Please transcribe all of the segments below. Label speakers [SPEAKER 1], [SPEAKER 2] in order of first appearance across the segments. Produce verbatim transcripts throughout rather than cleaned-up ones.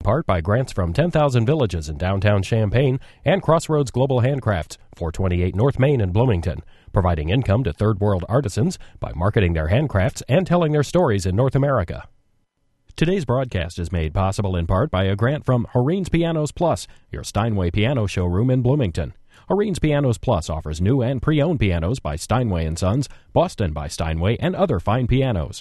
[SPEAKER 1] part by grants from ten thousand Villages in downtown Champaign and Crossroads Global Handcrafts, four twenty-eight North Main in Bloomington, providing income to third world artisans by marketing their handcrafts and telling their stories in North America. Today's broadcast is made possible in part by a grant from Horine's Pianos Plus, your Steinway piano showroom in Bloomington. Horine's Pianos Plus offers new and pre-owned pianos by Steinway and Sons, Boston by Steinway, and other fine pianos.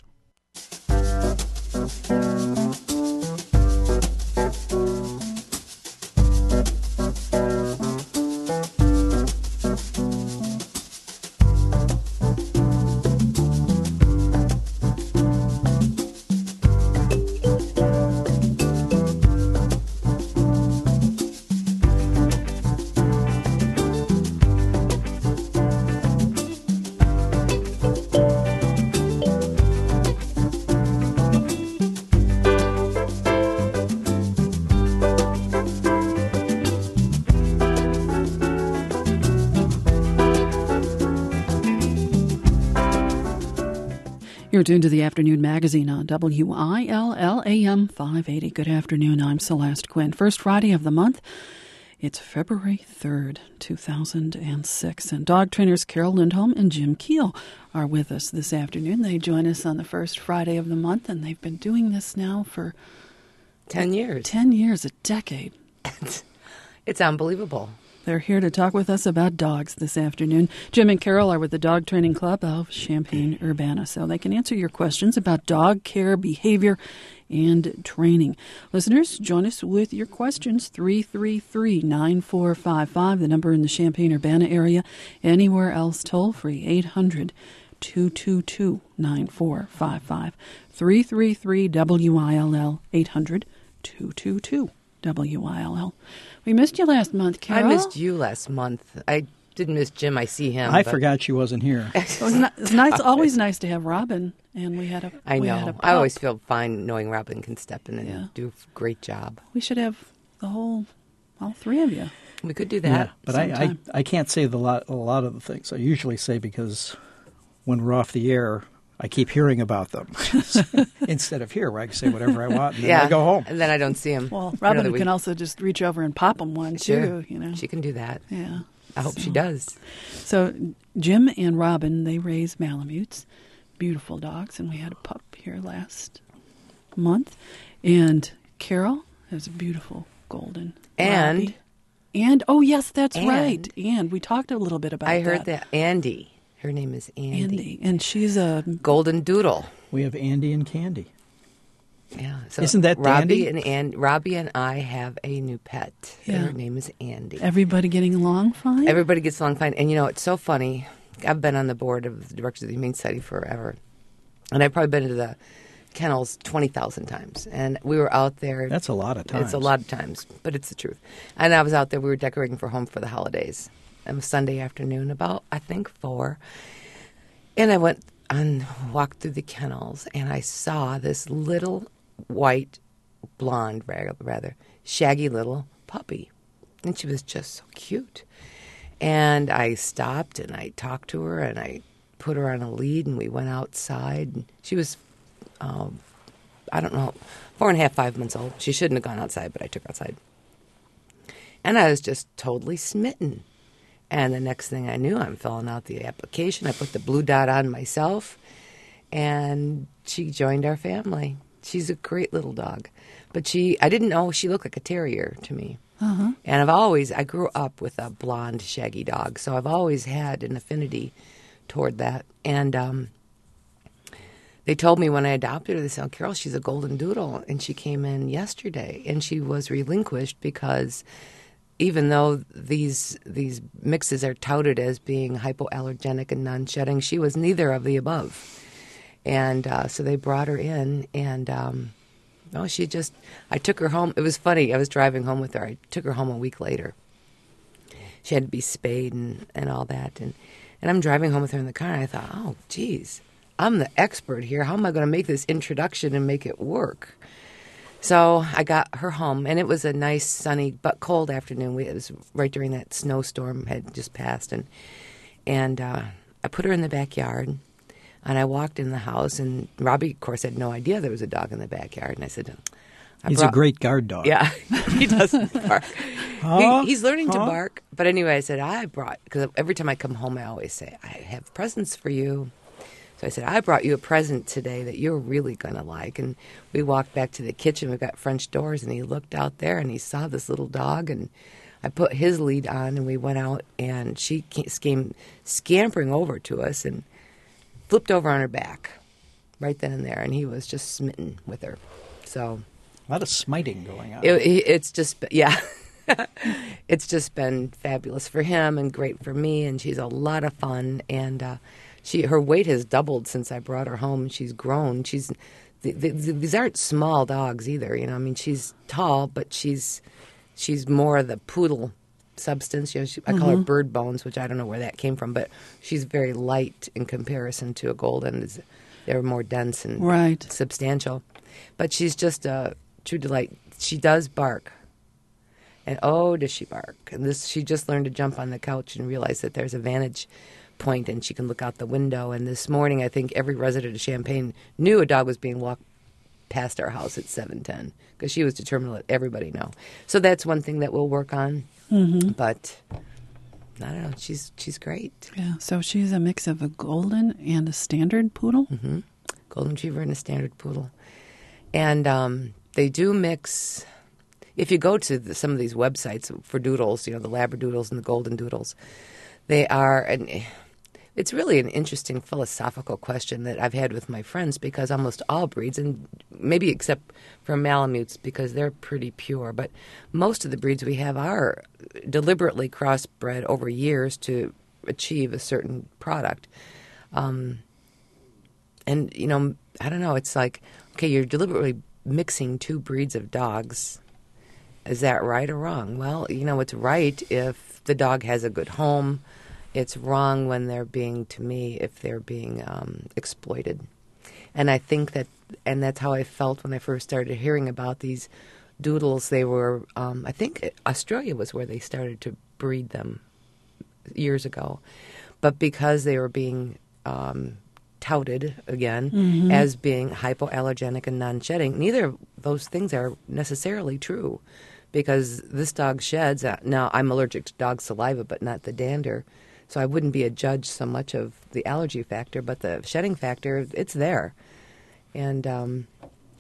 [SPEAKER 2] You're tuned to the Afternoon Magazine on W I L L A M five eighty. Good afternoon. I'm Celeste Quinn. First Friday of the month. It's February third, two thousand six. And dog trainers Carol Lindholm and Jim Keel are with us this afternoon. They join us on the first Friday of the month, and they've been doing this now for
[SPEAKER 3] ten years.
[SPEAKER 2] Ten years, a decade.
[SPEAKER 3] It's unbelievable.
[SPEAKER 2] They're here to talk with us about dogs this afternoon. Jim and Carol are with the Dog Training Club of Champaign-Urbana, so they can answer your questions about dog care, behavior, and training. Listeners, join us with your questions, three three three, nine four five five, the number in the Champaign-Urbana area. Anywhere else, toll-free, eight hundred, two two two, nine four five five, three three three W I L L, eight hundred, two two two, W I L L. We missed you last month, Carol.
[SPEAKER 3] I missed you last month. I didn't miss Jim. I see him.
[SPEAKER 4] I
[SPEAKER 3] but...
[SPEAKER 4] forgot she wasn't here.
[SPEAKER 2] It was not, it's nice, always nice to have Robin, and we had a.
[SPEAKER 3] I
[SPEAKER 2] we
[SPEAKER 3] know.
[SPEAKER 2] Had a
[SPEAKER 3] I always feel fine knowing Robin can step in and
[SPEAKER 2] yeah.
[SPEAKER 3] do a great job.
[SPEAKER 2] We should have the whole, all three of you.
[SPEAKER 3] We could do that.
[SPEAKER 4] Yeah, but I, I I can't say the lot a lot of the things I usually say because when we're off the air, I keep hearing about them instead of here where I can say whatever I want and then
[SPEAKER 3] yeah.
[SPEAKER 4] I go home.
[SPEAKER 3] And then I don't see him.
[SPEAKER 2] Well, Robin
[SPEAKER 3] can
[SPEAKER 2] we... also just reach over and pop him one,
[SPEAKER 3] sure.
[SPEAKER 2] too. You know,
[SPEAKER 3] she can do that.
[SPEAKER 2] Yeah.
[SPEAKER 3] I hope
[SPEAKER 2] so,
[SPEAKER 3] she does.
[SPEAKER 2] So Jim and Robin, they raise Malamutes, beautiful dogs, and we had a pup here last month. And Carol has a beautiful golden
[SPEAKER 3] And...
[SPEAKER 2] Robbie. And, oh, yes, that's
[SPEAKER 3] and,
[SPEAKER 2] right. And we talked a little bit about that.
[SPEAKER 3] I heard that. that. Andy. Her name is Andy.
[SPEAKER 2] Andy. And she's a...
[SPEAKER 3] Golden Doodle.
[SPEAKER 4] We have Andy and Candy.
[SPEAKER 3] Yeah. So
[SPEAKER 4] Isn't that
[SPEAKER 3] Robbie
[SPEAKER 4] Dandy?
[SPEAKER 3] and, and Robbie and I have a new pet.
[SPEAKER 2] Yeah.
[SPEAKER 3] Her name is Andy.
[SPEAKER 2] Everybody getting along fine?
[SPEAKER 3] Everybody gets along fine. And, you know, it's so funny. I've been on the board of the Directors of the Humane Society forever. And I've probably been to the kennels twenty thousand times. And we were out there.
[SPEAKER 4] That's a lot of times.
[SPEAKER 3] It's a lot of times, but it's the truth. And I was out there. We were decorating for home for the holidays. It was Sunday afternoon, about, I think, four. And I went and walked through the kennels, and I saw this little white, blonde, rather, shaggy little puppy. And she was just so cute. And I stopped, and I talked to her, and I put her on a lead, and we went outside. And she was, um, I don't know, four and a half, five months old. She shouldn't have gone outside, but I took her outside. And I was just totally smitten. And the next thing I knew, I'm filling out the application. I put the blue dot on myself, and she joined our family. She's a great little dog. But she, I didn't know she looked like a terrier to me.
[SPEAKER 2] Uh-huh.
[SPEAKER 3] And I've always, I grew up with a blonde, shaggy dog, so I've always had an affinity toward that. And um, they told me when I adopted her, they said, oh, Carol, she's a golden doodle. And she came in yesterday, and she was relinquished because... even though these these mixes are touted as being hypoallergenic and non-shedding, she was neither of the above. And uh, so they brought her in, and um, oh, she just, I took her home. It was funny. I was driving home with her. I took her home a week later. She had to be spayed and, and all that. And, and I'm driving home with her in the car, and I thought, oh, geez, I'm the expert here. How am I going to make this introduction and make it work? So I got her home, and it was a nice, sunny, but cold afternoon. We, it was right during that snowstorm had just passed, and and uh, I put her in the backyard, and I walked in the house, and Robbie, of course, had no idea there was a dog in the backyard, and I said, I
[SPEAKER 4] He's
[SPEAKER 3] brought,
[SPEAKER 4] a great guard dog.
[SPEAKER 3] Yeah, he doesn't bark.
[SPEAKER 4] Huh?
[SPEAKER 3] He, he's learning to
[SPEAKER 4] Huh?
[SPEAKER 3] bark. But anyway, I said, I brought, because every time I come home, I always say, I have presents for you. So I said, I brought you a present today that you're really going to like. And we walked back to the kitchen. We've got French doors. And he looked out there and he saw this little dog. And I put his lead on and we went out. And she came scampering over to us and flipped over on her back right then and there. And he was just smitten with her. So
[SPEAKER 4] A lot of smiting going on.
[SPEAKER 3] it, it's just, yeah. It's just been fabulous for him and great for me. And she's a lot of fun. And, uh, She, her weight has doubled since I brought her home. She's grown. She's the, the, these aren't small dogs either. You know, I mean, she's tall, but she's she's more of the poodle substance. You know, she, I call
[SPEAKER 2] Mm-hmm.
[SPEAKER 3] her bird bones, which I don't know where that came from, but she's very light in comparison to a golden. It's- They're more dense and
[SPEAKER 2] Right.
[SPEAKER 3] substantial. But she's just a true delight. She does bark. And oh, does she bark. And this, she just learned to jump on the couch and realize that there's a vantage point and she can look out the window. And this morning, I think every resident of Champaign knew a dog was being walked past our house at seven ten because she was determined to let everybody know. So that's one thing that we'll work on. Mm-hmm. But I don't know. She's she's great.
[SPEAKER 2] Yeah, so she's a mix of a golden and a standard poodle.
[SPEAKER 3] Mm-hmm. Golden Retriever and a standard poodle. And um, they do mix. If you go to the, some of these websites for doodles, you know, the Labradoodles and the Golden Doodles, they are, and it's really an interesting philosophical question that I've had with my friends because almost all breeds, and maybe except for Malamutes because they're pretty pure, but most of the breeds we have are deliberately crossbred over years to achieve a certain product. Um, and, you know, I don't know, it's like, okay, you're deliberately mixing two breeds of dogs. Is that right or wrong? Well, you know, it's right if the dog has a good home. It's wrong when they're being, to me, if they're being um, exploited. And I think that, and that's how I felt when I first started hearing about these doodles. They were, um, I think Australia was where they started to breed them years ago. But because they were being um, touted, again, mm-hmm. as being hypoallergenic and non-shedding, neither of those things are necessarily true. Because this dog sheds. Uh, now, I'm allergic to dog saliva, but not the dander. So I wouldn't be a judge so much of the allergy factor, but the shedding factor, it's there. And um,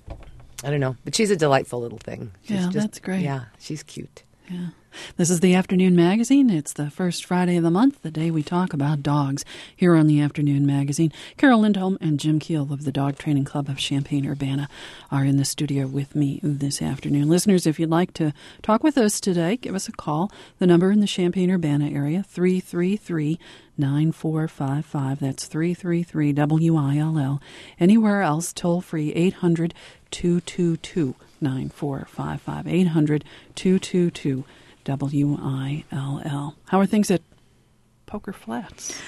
[SPEAKER 3] I don't know. But she's a delightful little thing. She's
[SPEAKER 2] Yeah,
[SPEAKER 3] just,
[SPEAKER 2] that's great.
[SPEAKER 3] Yeah, she's cute.
[SPEAKER 2] Yeah. This is the Afternoon Magazine. It's the first Friday of the month, the day we talk about dogs here on the Afternoon Magazine. Carol Lindholm and Jim Keel of the Dog Training Club of Champaign-Urbana are in the studio with me this afternoon. Listeners, if you'd like to talk with us today, give us a call. The number in the Champaign-Urbana area, three three three, nine four five five. That's three three three W I L L. Anywhere else, toll free, eight hundred, two two two, nine four five five. eight hundred, two two two, W I L L. How are things at Poker Flats?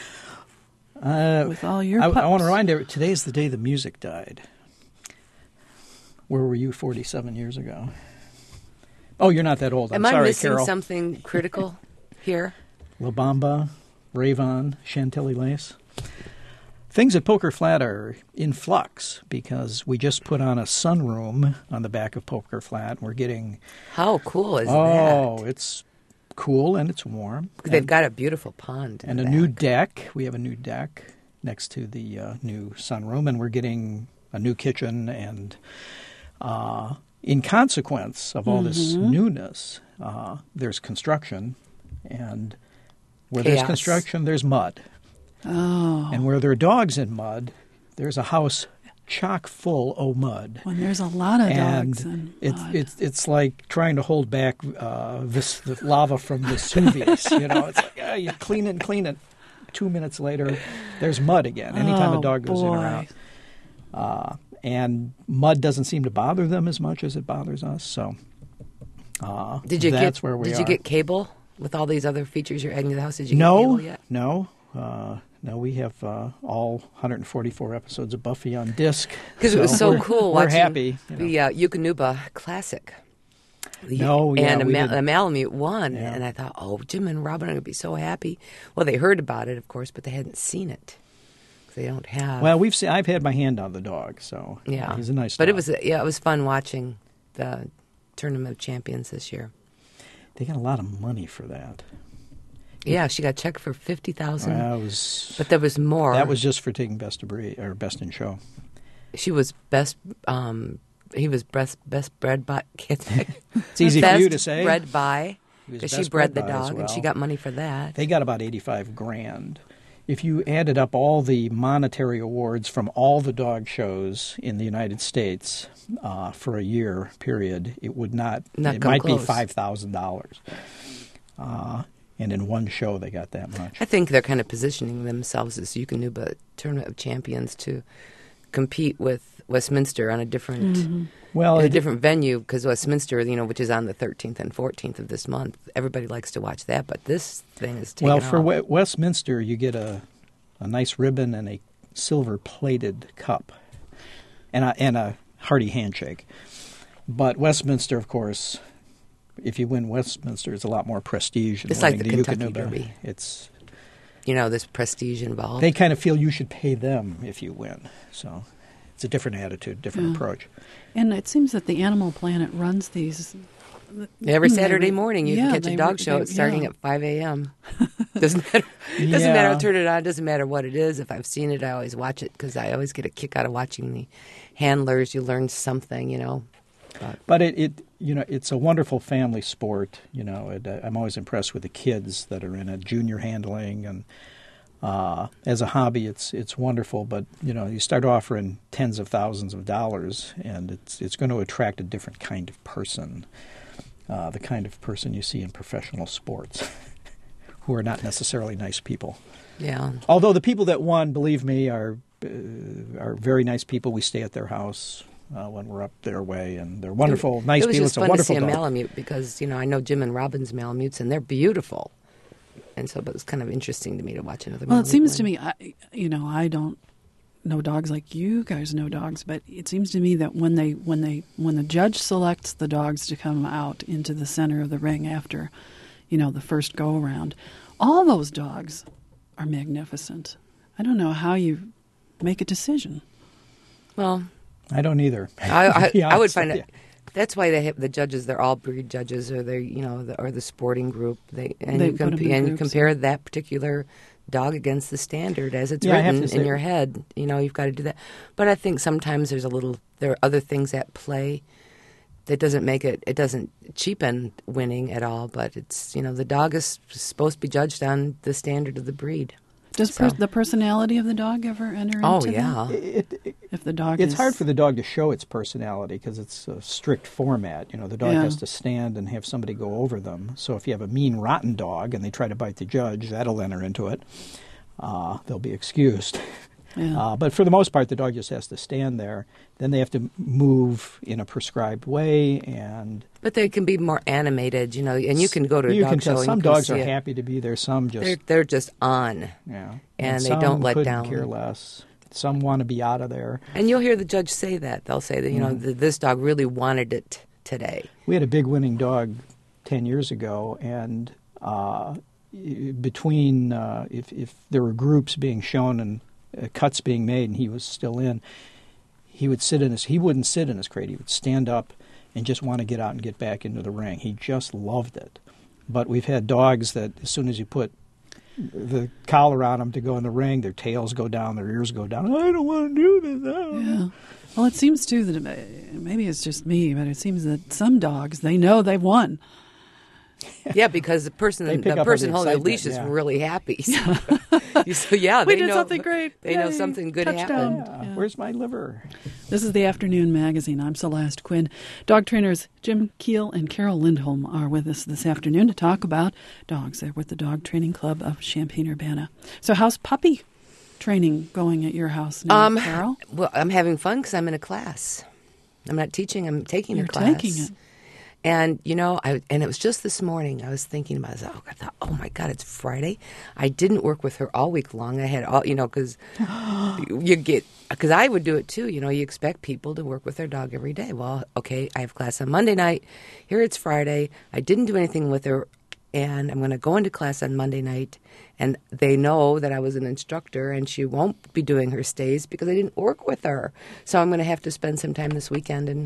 [SPEAKER 4] Uh,
[SPEAKER 2] With all your
[SPEAKER 4] I,
[SPEAKER 2] pups?
[SPEAKER 4] I want to remind you, today's the day the music died. Where were you forty-seven years ago? Oh, you're not that old. I'm
[SPEAKER 3] Am
[SPEAKER 4] sorry,
[SPEAKER 3] I missing
[SPEAKER 4] Carol.
[SPEAKER 3] something critical here?
[SPEAKER 4] La Bamba, Ravon, Chantilly Lace. Things at Poker Flat are in flux because we just put on a sunroom on the back of Poker Flat. We're getting
[SPEAKER 3] How cool is
[SPEAKER 4] oh,
[SPEAKER 3] that?
[SPEAKER 4] it's cool and it's warm.
[SPEAKER 3] They've
[SPEAKER 4] and,
[SPEAKER 3] got a beautiful pond. in
[SPEAKER 4] and
[SPEAKER 3] the
[SPEAKER 4] a new
[SPEAKER 3] back.
[SPEAKER 4] deck. We have a new deck next to the uh, new sunroom, and we're getting a new kitchen. And uh, in consequence of all this
[SPEAKER 2] Mm-hmm.
[SPEAKER 4] newness, uh, there's construction, and where
[SPEAKER 3] Chaos.
[SPEAKER 4] there's construction, there's mud.
[SPEAKER 2] Oh,
[SPEAKER 4] And where there are dogs in mud, there's a house chock full of mud.
[SPEAKER 2] when there's a lot of
[SPEAKER 4] And
[SPEAKER 2] dogs and
[SPEAKER 4] it's
[SPEAKER 2] mud.
[SPEAKER 4] it's it's like trying to hold back uh, this the lava from Vesuvius. You know, it's like ah, you clean it and clean it. Two minutes later, there's mud again. Anytime
[SPEAKER 2] Oh,
[SPEAKER 4] a dog goes in or
[SPEAKER 2] boy.
[SPEAKER 4] out, uh, and mud doesn't seem to bother them as much as it bothers us. So, uh,
[SPEAKER 3] Did you
[SPEAKER 4] that's
[SPEAKER 3] get?
[SPEAKER 4] where we
[SPEAKER 3] did
[SPEAKER 4] are.
[SPEAKER 3] you get cable with all these other features you're adding to the house? Did you
[SPEAKER 4] no,
[SPEAKER 3] get cable yet?
[SPEAKER 4] no. Uh, no, we have uh, all one hundred forty-four episodes of Buffy on disc.
[SPEAKER 3] Because it was so
[SPEAKER 4] we're-
[SPEAKER 3] cool
[SPEAKER 4] We're
[SPEAKER 3] watching
[SPEAKER 4] happy. You know.
[SPEAKER 3] the uh, Yukonuba Classic. The-
[SPEAKER 4] No, yeah,
[SPEAKER 3] and a,
[SPEAKER 4] we
[SPEAKER 3] Ma-
[SPEAKER 4] did-
[SPEAKER 3] a Malamute won,
[SPEAKER 4] Yeah.
[SPEAKER 3] and I thought, oh, Jim and Robin are going to be so happy. Well, they heard about it, of course, but they hadn't seen it. 'Cause they don't have.
[SPEAKER 4] Well, we've seen, I've had my hand on the dog, so
[SPEAKER 3] yeah,
[SPEAKER 4] he's a nice
[SPEAKER 3] But
[SPEAKER 4] dog.
[SPEAKER 3] it was yeah, it was fun watching the Tournament of Champions this year.
[SPEAKER 4] They got a lot of money for that.
[SPEAKER 3] Yeah, she got a check for fifty thousand
[SPEAKER 4] That
[SPEAKER 3] dollars.
[SPEAKER 4] was
[SPEAKER 3] But there was more.
[SPEAKER 4] that was just for taking best of breed or best in show.
[SPEAKER 3] She was best. Um, he was best best bred by. Can't say.
[SPEAKER 4] It's easy
[SPEAKER 3] best
[SPEAKER 4] for you to say.
[SPEAKER 3] Bred by
[SPEAKER 4] He was
[SPEAKER 3] because she
[SPEAKER 4] best
[SPEAKER 3] bred
[SPEAKER 4] bred
[SPEAKER 3] the
[SPEAKER 4] by as
[SPEAKER 3] dog and she
[SPEAKER 4] well.
[SPEAKER 3] got money for that.
[SPEAKER 4] They got about eighty-five grand. If you added up all the monetary awards from all the dog shows in the United States uh, for a year period, it would not.
[SPEAKER 3] Not
[SPEAKER 4] it
[SPEAKER 3] come
[SPEAKER 4] might
[SPEAKER 3] close.
[SPEAKER 4] be five thousand dollars. Uh, and in one show, they got that much.
[SPEAKER 3] I think they're kind of positioning themselves as Eukanuba Tournament of Champions to compete with Westminster on a different
[SPEAKER 2] Mm-hmm.
[SPEAKER 4] Well,
[SPEAKER 3] in a
[SPEAKER 4] it-
[SPEAKER 3] different venue because Westminster, you know, which is on the thirteenth and fourteenth of this month, everybody likes to watch that. But this thing is taken
[SPEAKER 4] well, for
[SPEAKER 3] off.
[SPEAKER 4] we- Westminster, you get a a nice ribbon and a silver-plated cup, and a, and a hearty handshake. But Westminster, of course, if you win Westminster, it's a lot more prestige. than
[SPEAKER 3] It's like
[SPEAKER 4] winning
[SPEAKER 3] the Kentucky
[SPEAKER 4] Eukanuba.
[SPEAKER 3] Derby.
[SPEAKER 4] It's
[SPEAKER 3] you know, there's prestige involved.
[SPEAKER 4] they kind of feel you should pay them if you win. So it's a different attitude, different
[SPEAKER 2] Yeah.
[SPEAKER 4] approach.
[SPEAKER 2] And it seems that the Animal Planet runs these
[SPEAKER 3] Every
[SPEAKER 2] they
[SPEAKER 3] Saturday
[SPEAKER 2] re-
[SPEAKER 3] morning, you
[SPEAKER 2] yeah,
[SPEAKER 3] can catch
[SPEAKER 2] they
[SPEAKER 3] a dog
[SPEAKER 2] re-
[SPEAKER 3] show.
[SPEAKER 2] they-
[SPEAKER 3] It's starting
[SPEAKER 2] yeah.
[SPEAKER 3] at five a.m. Doesn't matter. Doesn't matter.
[SPEAKER 4] Yeah.
[SPEAKER 3] I'll turn it on. Doesn't matter what it is. If I've seen it, I always watch it because I always get a kick out of watching the handlers. You learn something, you know. But
[SPEAKER 4] But it, it, you know, it's a wonderful family sport. You know, it, uh, I'm always impressed with the kids that are in it, junior handling, and uh, as a hobby, it's it's wonderful. But you know, you start offering tens of thousands of dollars, and it's it's going to attract a different kind of person, uh, the kind of person you see in professional sports, who are not necessarily nice people.
[SPEAKER 3] yeah,
[SPEAKER 4] Although the people that won, believe me, are uh, are very nice people. We stay at their house uh, when we're up their way, and they're wonderful, nice
[SPEAKER 3] it was
[SPEAKER 4] people.
[SPEAKER 3] just
[SPEAKER 4] It's a
[SPEAKER 3] fun to
[SPEAKER 4] wonderful
[SPEAKER 3] see a
[SPEAKER 4] dog.
[SPEAKER 3] Malamute because you know I know Jim and Robin's Malamutes and they're beautiful, and so but it was kind of interesting to me to watch another.
[SPEAKER 2] Well, it
[SPEAKER 3] Malamute
[SPEAKER 2] seems to
[SPEAKER 3] win.
[SPEAKER 2] me, I, you know, I don't know dogs like you guys know dogs, but it seems to me that when they when they when the judge selects the dogs to come out into the center of the ring after, you know, the first go around, all those dogs are magnificent. I don't know how you make a decision.
[SPEAKER 3] Well,
[SPEAKER 4] I don't either.
[SPEAKER 3] I, I,
[SPEAKER 4] Yeah,
[SPEAKER 3] I would
[SPEAKER 4] it's-
[SPEAKER 3] find
[SPEAKER 4] yeah.
[SPEAKER 3] it. That's why they have the judges. They're all breed judges, or they, you know, the, or the sporting group. They and
[SPEAKER 2] They
[SPEAKER 3] you
[SPEAKER 2] put 'em
[SPEAKER 3] comp-
[SPEAKER 2] in
[SPEAKER 3] and you
[SPEAKER 2] groups.
[SPEAKER 3] compare that particular dog against the standard as it's
[SPEAKER 4] Yeah, I have
[SPEAKER 3] written
[SPEAKER 4] to
[SPEAKER 3] in
[SPEAKER 4] say-
[SPEAKER 3] your head. You know, you've got to do that. But I think sometimes there's a little. There are other things at play that doesn't make it. It doesn't cheapen winning at all. But it's you know the dog is supposed to be judged on the standard of the breed.
[SPEAKER 2] Does
[SPEAKER 3] So-
[SPEAKER 2] per- the personality of the dog ever enter
[SPEAKER 3] Oh
[SPEAKER 2] into
[SPEAKER 3] yeah.
[SPEAKER 2] that?
[SPEAKER 4] It, it,
[SPEAKER 2] If the dog
[SPEAKER 4] it's
[SPEAKER 2] is,
[SPEAKER 4] hard for the dog to show its personality because it's a strict format. You know, the dog
[SPEAKER 2] Yeah.
[SPEAKER 4] has to stand and have somebody go over them. So if you have a mean, rotten dog and they try to bite the judge, that'll enter into it. Uh, they'll be excused.
[SPEAKER 2] Yeah.
[SPEAKER 4] Uh, but for the most part, the dog just has to stand there. Then they have to move in a prescribed way, and
[SPEAKER 3] But they can be more animated, you know, and you can go to a
[SPEAKER 4] you
[SPEAKER 3] dog
[SPEAKER 4] can
[SPEAKER 3] show
[SPEAKER 4] tell
[SPEAKER 3] and
[SPEAKER 4] some
[SPEAKER 3] you can
[SPEAKER 4] dogs
[SPEAKER 3] see
[SPEAKER 4] are
[SPEAKER 3] it.
[SPEAKER 4] happy to be there. Some just
[SPEAKER 3] They're they're just on.
[SPEAKER 4] yeah,
[SPEAKER 3] and they
[SPEAKER 4] some
[SPEAKER 3] don't let
[SPEAKER 4] couldn't
[SPEAKER 3] down.
[SPEAKER 4] care less. Some want to be out of there.
[SPEAKER 3] And you'll hear the judge say that. They'll say that, you know, th- this dog really wanted it today.
[SPEAKER 4] We had a big winning dog ten years ago, and uh, y- between uh, if if there were groups being shown and uh, cuts being made, and he was still in, he would sit in his. He wouldn't sit in his crate. He would stand up and just want to get out and get back into the ring. He just loved it. But we've had dogs that as soon as you put the collar on them to go in the ring, their tails go down, their ears go down. I don't want to do this. I don't
[SPEAKER 2] Yeah. Well, it seems too that it, maybe it's just me, but it seems that some dogs they know they've won.
[SPEAKER 3] Yeah, because the person
[SPEAKER 4] They pick
[SPEAKER 3] the
[SPEAKER 4] up on
[SPEAKER 3] person
[SPEAKER 4] the
[SPEAKER 3] holding the
[SPEAKER 4] excitement,
[SPEAKER 3] leash is
[SPEAKER 4] yeah.
[SPEAKER 3] really happy. So, so yeah,
[SPEAKER 2] We
[SPEAKER 3] they
[SPEAKER 2] did
[SPEAKER 3] know,
[SPEAKER 2] something great.
[SPEAKER 3] They know
[SPEAKER 2] Yay.
[SPEAKER 3] something good
[SPEAKER 2] Touchdown.
[SPEAKER 3] happened.
[SPEAKER 4] Yeah. Where's my liver?
[SPEAKER 2] This is the Afternoon Magazine. I'm Celeste Quinn. Dog trainers Jim Keel and Carol Lindholm are with us this afternoon to talk about dogs. They're with the Dog Training Club of Champaign-Urbana. So how's puppy training going at your house now,
[SPEAKER 3] Um,
[SPEAKER 2] Carol?
[SPEAKER 3] Well, I'm having fun because I'm in a class. I'm not teaching. I'm taking
[SPEAKER 2] You're
[SPEAKER 3] a class.
[SPEAKER 2] taking it.
[SPEAKER 3] And you know, I and it was just this morning. I was thinking about it. Oh, I thought, oh my God, it's Friday. I didn't work with her all week long. I had all, you know, because you get because I would do it too. You know, you expect people to work with their dog every day. Well, okay, I have class on Monday night. Here it's Friday. I didn't do anything with her, and I'm going to go into class on Monday night. And they know that I was an instructor, and she won't be doing her stays because I didn't work with her. So I'm going to have to spend some time this weekend and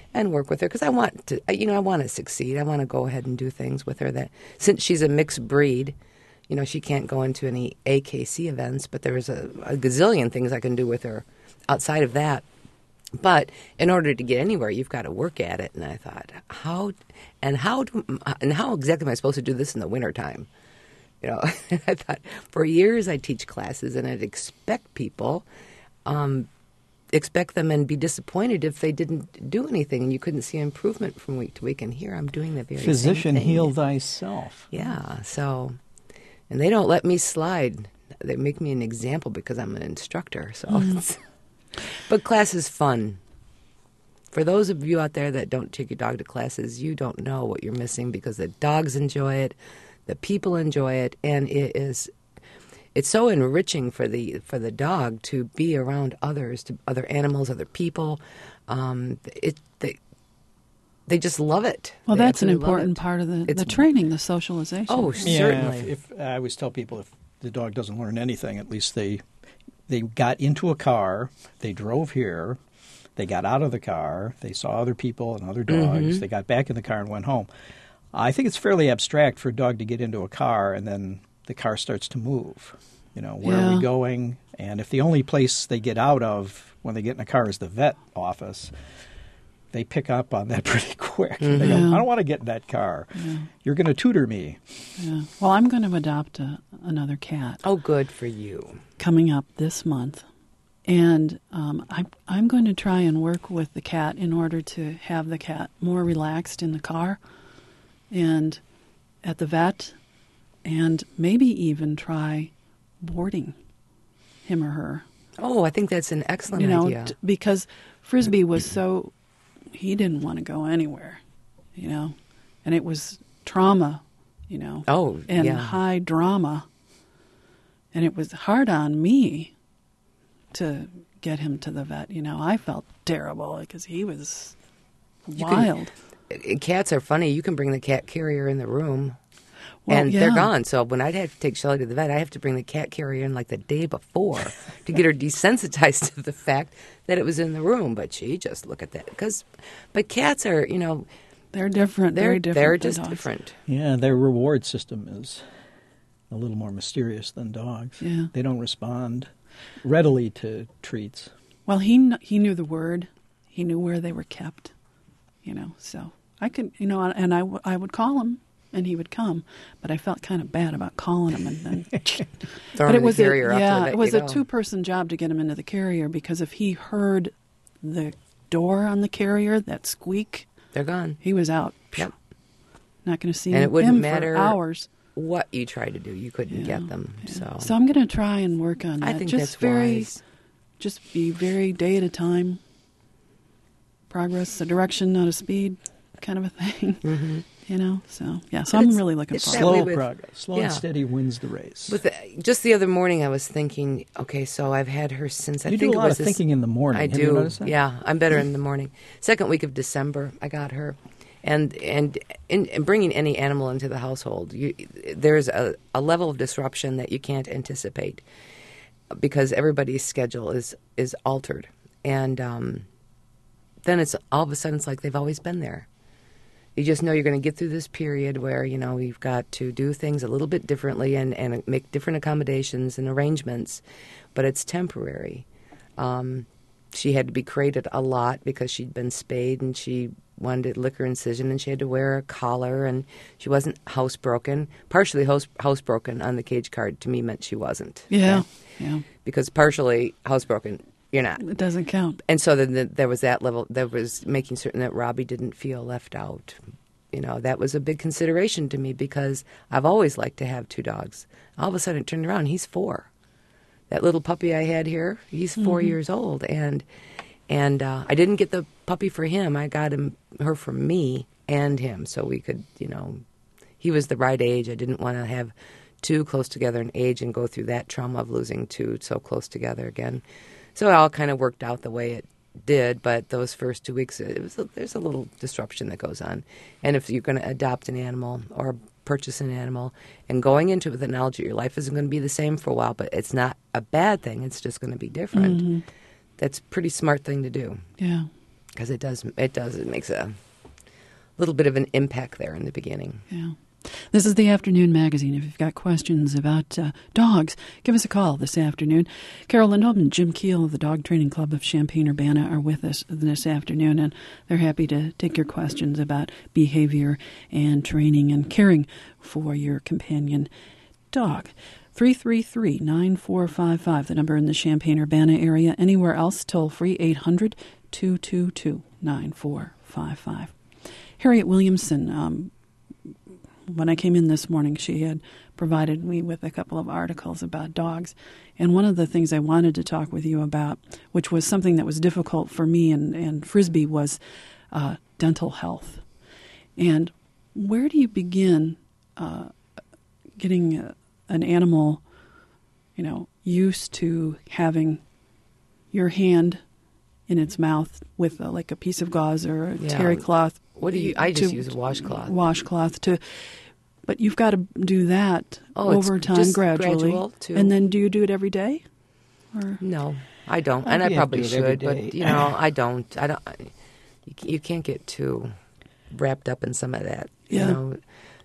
[SPEAKER 3] and work with her because I want to, you know, I want to succeed. I want to go ahead and do things with her that, since she's a mixed breed, you know, she can't go into any A K C events, but there's a, a gazillion things I can do with her outside of that. But in order to get anywhere, you've got to work at it. And I thought, how and how do, and how exactly am I supposed to do this in the wintertime? You know, I thought for years I teach classes and I'd expect people, um, expect them and be disappointed if they didn't do anything and you couldn't see improvement from week to week. And here I'm doing the very
[SPEAKER 4] Physician,
[SPEAKER 3] same thing.
[SPEAKER 4] heal thyself.
[SPEAKER 3] Yeah. So, and they don't let me slide. They make me an example because I'm an instructor. So. Mm. But class is fun. For those of you out there that don't take your dog to classes, you don't know what you're missing because the dogs enjoy it, the people enjoy it, and it is it's so enriching for the for the dog to be around others, to other animals, other people. Um, it they they just love it.
[SPEAKER 2] Well,
[SPEAKER 3] They
[SPEAKER 2] that's an
[SPEAKER 3] absolutely love
[SPEAKER 2] important
[SPEAKER 3] it.
[SPEAKER 2] part of the,
[SPEAKER 3] It's-
[SPEAKER 2] the training, the socialization.
[SPEAKER 3] Oh,
[SPEAKER 4] Yeah,
[SPEAKER 3] certainly.
[SPEAKER 4] if, if I always tell people if the dog doesn't learn anything, at least they they got into a car, they drove here, they got out of the car, they saw other people and other dogs,
[SPEAKER 3] Mm-hmm.
[SPEAKER 4] they got back in the car and went home. I think it's fairly abstract for a dog to get into a car and then the car starts to move. You know, where are
[SPEAKER 2] Yeah.
[SPEAKER 4] we going? And if the only place they get out of when they get in a car is the vet office, they pick up on that pretty quick. They go,
[SPEAKER 2] Yeah.
[SPEAKER 4] I don't want to get in that car. You're going to tutor me.
[SPEAKER 2] Yeah. Well, I'm going to adopt a, another cat
[SPEAKER 3] Oh, good for you.
[SPEAKER 2] coming up this month. And um, I'm, I'm going to try and work with the cat in order to have the cat more relaxed in the car and at the vet, and maybe even try boarding him or her.
[SPEAKER 3] Oh, I think that's an excellent
[SPEAKER 2] You know,
[SPEAKER 3] idea.
[SPEAKER 2] t- because Frisbee was so, he didn't want to go anywhere, you know, and it was trauma, you know,
[SPEAKER 3] Oh,
[SPEAKER 2] and
[SPEAKER 3] yeah.
[SPEAKER 2] high drama. And it was hard on me to get him to the vet. You know, I felt terrible because he was
[SPEAKER 3] You can-
[SPEAKER 2] wild.
[SPEAKER 3] Uh, Cats are funny. You can bring the cat carrier in the room,
[SPEAKER 2] Well,
[SPEAKER 3] and they're
[SPEAKER 2] yeah.
[SPEAKER 3] gone. So when I'd have to take Shelley to the vet, I have to bring the cat carrier in like the day before to get her desensitized to the fact that it was in the room. But she just look at that because, but cats are, you know,
[SPEAKER 2] They're different,
[SPEAKER 3] they're
[SPEAKER 2] very different.
[SPEAKER 3] they're
[SPEAKER 2] than
[SPEAKER 3] just
[SPEAKER 2] dogs.
[SPEAKER 3] different.
[SPEAKER 4] Yeah, their reward system is a little more mysterious than dogs.
[SPEAKER 2] Yeah.
[SPEAKER 4] They don't respond readily to treats.
[SPEAKER 2] Well, he kn- he knew the word. He knew where they were kept, you know, so I could, you know, and I, w- I would call him and he would come, but I felt kind of bad about calling him and then.
[SPEAKER 3] Throw
[SPEAKER 2] But
[SPEAKER 3] him
[SPEAKER 2] it
[SPEAKER 3] in
[SPEAKER 2] was
[SPEAKER 3] the carrier
[SPEAKER 2] a,
[SPEAKER 3] up to the
[SPEAKER 2] yeah,
[SPEAKER 3] vet
[SPEAKER 2] it was
[SPEAKER 3] you
[SPEAKER 2] a
[SPEAKER 3] go.
[SPEAKER 2] two-person job to get him into the carrier because if he heard the door on the carrier, that squeak,
[SPEAKER 3] They're gone.
[SPEAKER 2] he was out.
[SPEAKER 3] Yep.
[SPEAKER 2] Not going to see
[SPEAKER 3] And
[SPEAKER 2] him
[SPEAKER 3] it wouldn't
[SPEAKER 2] him
[SPEAKER 3] matter
[SPEAKER 2] for hours.
[SPEAKER 3] What you try to do, you couldn't
[SPEAKER 2] Yeah,
[SPEAKER 3] get them.
[SPEAKER 2] yeah.
[SPEAKER 3] So,
[SPEAKER 2] So I'm going to try and work on that.
[SPEAKER 3] I think
[SPEAKER 2] just
[SPEAKER 3] that's
[SPEAKER 2] very,
[SPEAKER 3] wise.
[SPEAKER 2] Just be very day at a time. Progress, a direction, not a speed, kind of a thing.
[SPEAKER 3] Mhm.
[SPEAKER 2] You know. So yeah. So
[SPEAKER 3] But
[SPEAKER 2] I'm
[SPEAKER 3] it's-
[SPEAKER 2] really looking
[SPEAKER 3] it's
[SPEAKER 2] forward.
[SPEAKER 3] that way
[SPEAKER 4] Slow
[SPEAKER 3] with-
[SPEAKER 4] progress. Slow
[SPEAKER 3] yeah.
[SPEAKER 4] and steady wins the race.
[SPEAKER 3] With the, just the other morning, I was thinking, okay, so I've had her since I
[SPEAKER 4] you
[SPEAKER 3] think
[SPEAKER 4] do a
[SPEAKER 3] it
[SPEAKER 4] lot
[SPEAKER 3] was
[SPEAKER 4] of
[SPEAKER 3] this-
[SPEAKER 4] thinking in the morning.
[SPEAKER 3] I
[SPEAKER 4] Have you
[SPEAKER 3] do.
[SPEAKER 4] noticed that?
[SPEAKER 3] Yeah, I'm better in the morning. Second week of December, I got her, and and in, in bringing any animal into the household, you, there's a, a level of disruption that you can't anticipate because everybody's schedule is is altered, and um, then it's all of a sudden it's like they've always been there. You just know you're going to get through this period where, you know, you've got to do things a little bit differently and, and make different accommodations and arrangements, but it's temporary. Um, she had to be crated a lot because she'd been spayed and she wanted a liquor incision and she had to wear a collar and she wasn't housebroken. Partially house, housebroken on the cage card to me meant she wasn't.
[SPEAKER 2] Yeah.
[SPEAKER 3] Okay?
[SPEAKER 2] Yeah.
[SPEAKER 3] Because partially housebroken, you're not.
[SPEAKER 2] It doesn't count.
[SPEAKER 3] And so then the, there was that level, there was making certain that Robbie didn't feel left out. You know, that was a big consideration to me because I've always liked to have two dogs. All of a sudden it turned around, he's four. That little puppy I had here, he's four
[SPEAKER 2] Mm-hmm.
[SPEAKER 3] years old. And and uh, I didn't get the puppy for him. I got him her for me and him so we could, you know, he was the right age. I didn't want to have two close together in age and go through that trauma of losing two so close together again. So it all kind of worked out the way it did, but those first two weeks, it was a, there's a little disruption that goes on. And if you're going to adopt an animal or purchase an animal and going into it with the knowledge that your life isn't going to be the same for a while, but it's not a bad thing, it's just going to be different,
[SPEAKER 2] Mm-hmm.
[SPEAKER 3] that's a pretty smart thing to do.
[SPEAKER 2] Yeah.
[SPEAKER 3] because it does, it does, it makes a little bit of an impact there in the beginning.
[SPEAKER 2] Yeah. This is the Afternoon Magazine. If you've got questions about uh, dogs, give us a call this afternoon. Carol Lindholm and Jim Keel of the Dog Training Club of Champaign-Urbana are with us this afternoon, and they're happy to take your questions about behavior and training and caring for your companion dog. three three three, nine four five five, the number in the Champaign-Urbana area. Anywhere else, toll free, eight hundred, two two two, nine four five five. Harriet Williamson, um, when I came in this morning, she had provided me with a couple of articles about dogs. And one of the things I wanted to talk with you about, which was something that was difficult for me and, and Frisbee, was uh, dental health. And where do you begin uh, getting a, an animal, you know, used to having your hand in its mouth with a, like a piece of gauze or a
[SPEAKER 3] Yeah.
[SPEAKER 2] terry cloth?
[SPEAKER 3] What do you? I just
[SPEAKER 2] to-
[SPEAKER 3] use a washcloth.
[SPEAKER 2] Washcloth to, but you've got to do that
[SPEAKER 3] Oh, it's
[SPEAKER 2] over time,
[SPEAKER 3] just
[SPEAKER 2] gradually.
[SPEAKER 3] gradual, too.
[SPEAKER 2] And then, do you do it every day? Or
[SPEAKER 3] No, I don't,
[SPEAKER 4] Well,
[SPEAKER 3] and I
[SPEAKER 4] you have to
[SPEAKER 3] probably
[SPEAKER 4] do it every
[SPEAKER 3] should, but
[SPEAKER 4] day.
[SPEAKER 3] you know, I don't. I don't. I, you, c- you can't get too wrapped up in some of that.
[SPEAKER 2] Yeah.
[SPEAKER 3] You know,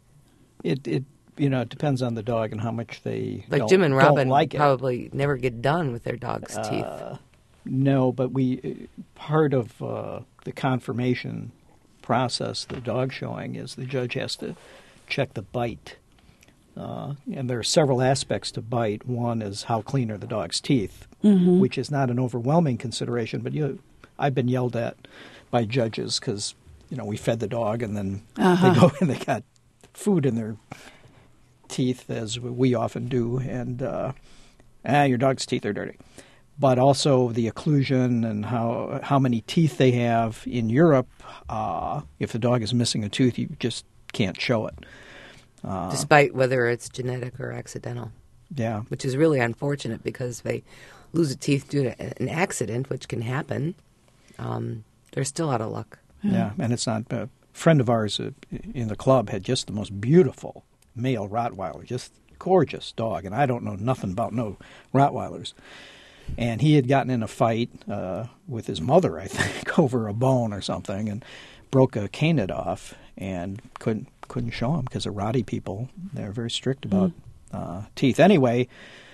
[SPEAKER 4] It, it you know, it depends on the dog and how much they
[SPEAKER 3] like
[SPEAKER 4] don't,
[SPEAKER 3] Jim and
[SPEAKER 4] don't
[SPEAKER 3] Robin
[SPEAKER 4] like it.
[SPEAKER 3] probably never get done with their dog's teeth.
[SPEAKER 4] Uh, no, but we part of uh, the confirmation process, the dog showing, is the judge has to check the bite. Uh, and there are several aspects to bite. One is how clean are the dog's teeth,
[SPEAKER 2] Mm-hmm.
[SPEAKER 4] which is not an overwhelming consideration. But you, I've been yelled at by judges because you know we fed the dog and then
[SPEAKER 2] Uh-huh.
[SPEAKER 4] they go and they got food in their teeth, as we often do, and uh, ah, your dog's teeth are dirty. But also the occlusion and how how many teeth they have in Europe. Uh, if the dog is missing a tooth, you just can't show it. Uh,
[SPEAKER 3] Despite whether it's genetic or accidental,
[SPEAKER 4] yeah,
[SPEAKER 3] which is really unfortunate because if they lose a tooth due to an accident, which can happen, um, they're still out of luck.
[SPEAKER 4] yeah, and it's not. A friend of ours uh, in the club had just the most beautiful male Rottweiler, just gorgeous dog, and I don't know nothing about no Rottweilers. And he had gotten in a fight uh, with his mother, I think, over a bone or something, and broke a canid off, and couldn't couldn't show him because of Rottie people. They're very strict about
[SPEAKER 2] Mm.
[SPEAKER 4] uh, teeth. Anyway,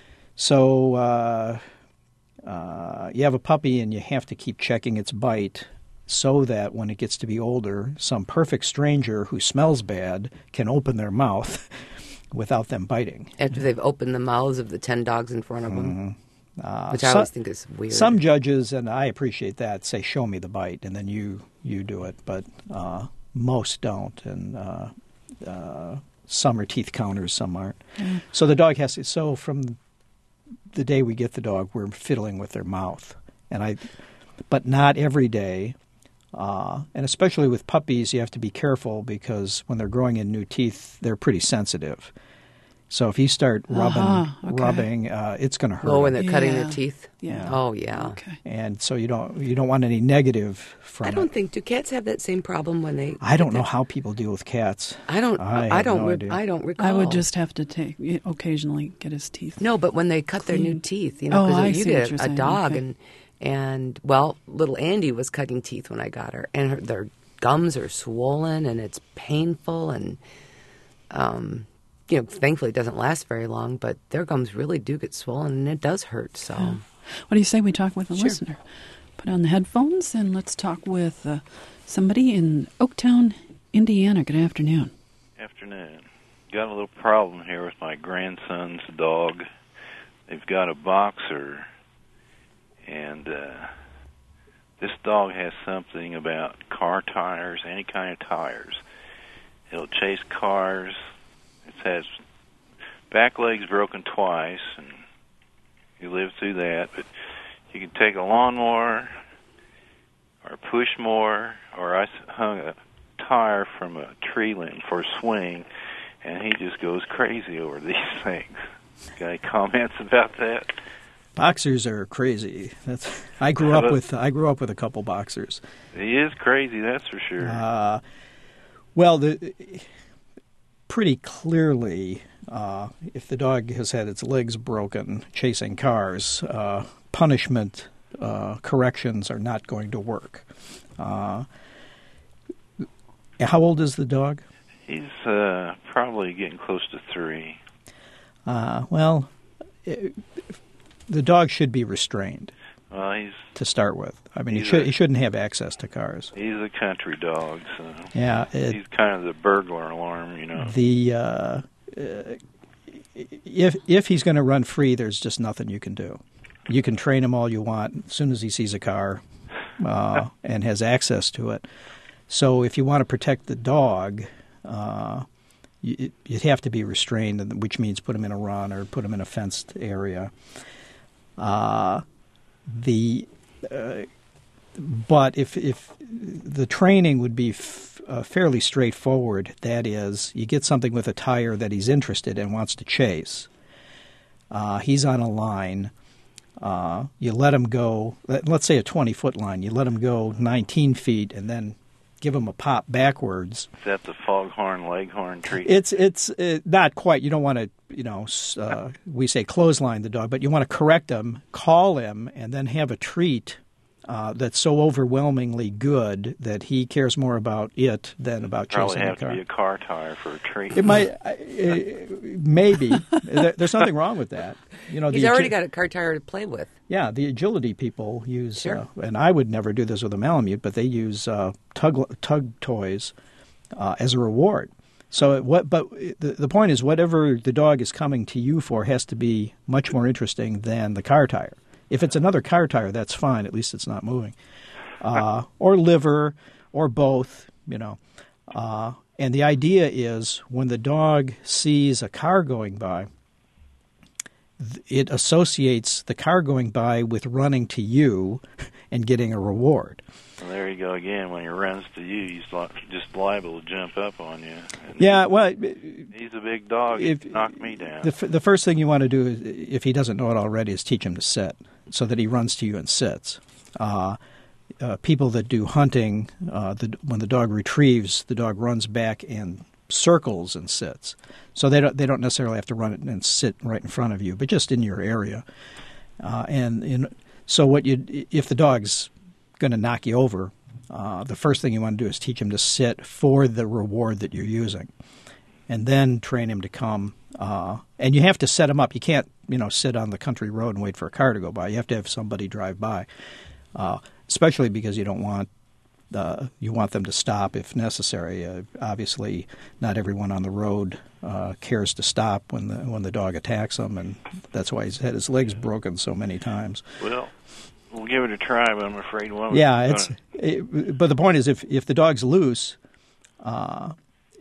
[SPEAKER 4] so uh, uh, you have a puppy, and you have to keep checking its bite, so that when it gets to be older, some perfect stranger who smells bad can open their mouth without them biting.
[SPEAKER 3] After they've opened the mouths of the ten dogs in front of them,
[SPEAKER 4] Uh,
[SPEAKER 3] which I
[SPEAKER 4] so-
[SPEAKER 3] always think is weird.
[SPEAKER 4] Some judges, and I appreciate that, say, show me the bite, and then you, you do it. But uh, most don't, and uh, uh, some are teeth counters, some aren't.
[SPEAKER 2] Yeah.
[SPEAKER 4] So the dog has to, so from the day we get the dog, we're fiddling with their mouth. and I, But not every day. Uh, and especially with puppies, you have to be careful because when they're growing in new teeth, they're pretty sensitive. So if you start rubbing,
[SPEAKER 2] Uh-huh, okay.
[SPEAKER 4] rubbing, uh, it's going to hurt.
[SPEAKER 3] Oh, when
[SPEAKER 4] them.
[SPEAKER 3] they're cutting
[SPEAKER 2] Yeah.
[SPEAKER 3] their teeth.
[SPEAKER 2] Yeah.
[SPEAKER 3] Oh, yeah.
[SPEAKER 2] Okay.
[SPEAKER 4] And so you don't you don't want any negative from
[SPEAKER 3] I don't
[SPEAKER 4] it.
[SPEAKER 3] think do cats have that same problem when they?
[SPEAKER 4] I don't
[SPEAKER 3] get
[SPEAKER 4] know
[SPEAKER 3] their-
[SPEAKER 4] how people deal with cats.
[SPEAKER 3] I don't.
[SPEAKER 4] I
[SPEAKER 3] I,
[SPEAKER 4] have
[SPEAKER 3] don't.
[SPEAKER 4] no
[SPEAKER 3] re-
[SPEAKER 4] idea.
[SPEAKER 3] I don't recall.
[SPEAKER 2] I would just have to take occasionally get his teeth.
[SPEAKER 3] No, but when they cut their new
[SPEAKER 2] Clean.
[SPEAKER 3] teeth, you know,
[SPEAKER 2] Oh,
[SPEAKER 3] because
[SPEAKER 2] I
[SPEAKER 3] you
[SPEAKER 2] see what
[SPEAKER 3] get
[SPEAKER 2] you're
[SPEAKER 3] a
[SPEAKER 2] saying.
[SPEAKER 3] dog,
[SPEAKER 2] Okay.
[SPEAKER 3] and and well, little Andy was cutting teeth when I got her, and her, their gums are swollen, and it's painful, and um, you know, thankfully it doesn't last very long, but their gums really do get swollen, and it does hurt. So,
[SPEAKER 2] What do you say we talk with a
[SPEAKER 3] Sure.
[SPEAKER 2] listener? Put on the headphones and let's talk with uh, somebody in Oaktown, Indiana. Good afternoon.
[SPEAKER 5] Afternoon. Got a little problem here with my grandson's dog. They've got a boxer, and uh, this dog has something about car tires, any kind of tires. It'll chase cars. It has back legs broken twice, and you live through that. But you can take a lawnmower or push more, or I s- hung a tire from a tree limb for a swing, and he just goes crazy over these things. Got any comments about that?
[SPEAKER 4] Boxers are crazy. That's I grew up with I grew up with a couple boxers.
[SPEAKER 5] He is crazy, that's for sure.
[SPEAKER 4] Uh, well, the, pretty clearly, uh, if the dog has had its legs broken chasing cars, uh, punishment uh, corrections are not going to work. Uh, how old is the dog?
[SPEAKER 5] He's uh, probably getting close to three.
[SPEAKER 4] Uh, well, it, the dog should be restrained.
[SPEAKER 5] Well, he's
[SPEAKER 4] to start with. I mean, he
[SPEAKER 5] he's
[SPEAKER 4] should
[SPEAKER 5] a,
[SPEAKER 4] he shouldn't have access to cars.
[SPEAKER 5] He's a country dog, so
[SPEAKER 4] yeah, it,
[SPEAKER 5] he's kind of the burglar alarm, you know.
[SPEAKER 4] The uh, uh, if if he's going to run free, there's just nothing you can do. You can train him all you want. As soon as he sees a car uh, and has access to it. So if you want to protect the dog, uh, you, you'd have to be restrained, which means put him in a run or put him in a fenced area. Uh, the uh, but if if the training would be f- uh, fairly straightforward, that is, you get something with a tire that he's interested in, wants to chase. Uh, he's on a line. Uh, you let him go, let's say a twenty-foot line. You let him go nineteen feet and then give him a pop backwards.
[SPEAKER 5] Is that the foghorn, leghorn treat?
[SPEAKER 4] It's it's uh, not quite. You don't want to, you know, uh, we say clothesline the dog, but you want to correct him, call him, and then have a treat uh, that's so overwhelmingly good that he cares more about it than about
[SPEAKER 5] Probably
[SPEAKER 4] chasing the car.
[SPEAKER 5] Probably have to be a car tire for a treat.
[SPEAKER 4] It might, uh, maybe. There's nothing wrong with that. You know,
[SPEAKER 3] he's
[SPEAKER 4] the,
[SPEAKER 3] already got a car tire to play with.
[SPEAKER 4] Yeah, the agility people use,
[SPEAKER 3] sure.
[SPEAKER 4] uh, and I would never do this with a Malamute, but they use uh, tug tug toys uh, as a reward. So it, what? But the the point is, whatever the dog is coming to you for has to be much more interesting than the car tire. If it's another car tire, that's fine. At least it's not moving, uh, or liver, or both. You know, uh, and the idea is when the dog sees a car going by, it associates the car going by with running to you and getting a reward.
[SPEAKER 5] Well, there you go again. When he runs to you, he's just liable to jump up on you. And
[SPEAKER 4] yeah, well,
[SPEAKER 5] he's a big dog. He knocked me down.
[SPEAKER 4] The, the first thing you want to do, is, if he doesn't know it already, is teach him to sit so that he runs to you and sits. Uh, uh, people that do hunting, uh, the, when the dog retrieves, the dog runs back and circles and sits. So they don't they don't necessarily have to run it and sit right in front of you, but just in your area. Uh, and in, so what you if the dog's going to knock you over, uh, the first thing you want to do is teach him to sit for the reward that you're using, and then train him to come. Uh, and you have to set him up. You can't you know sit on the country road and wait for a car to go by. You have to have somebody drive by, uh, especially because you don't want. Uh, you want them to stop if necessary. Uh, obviously, not everyone on the road uh, cares to stop when the when the dog attacks them, and that's why he's had his legs broken so many times.
[SPEAKER 5] Well, we'll give it a try, but I'm afraid one.
[SPEAKER 4] Yeah, it's. Gonna... It, but the point is, if if the dog's loose, uh,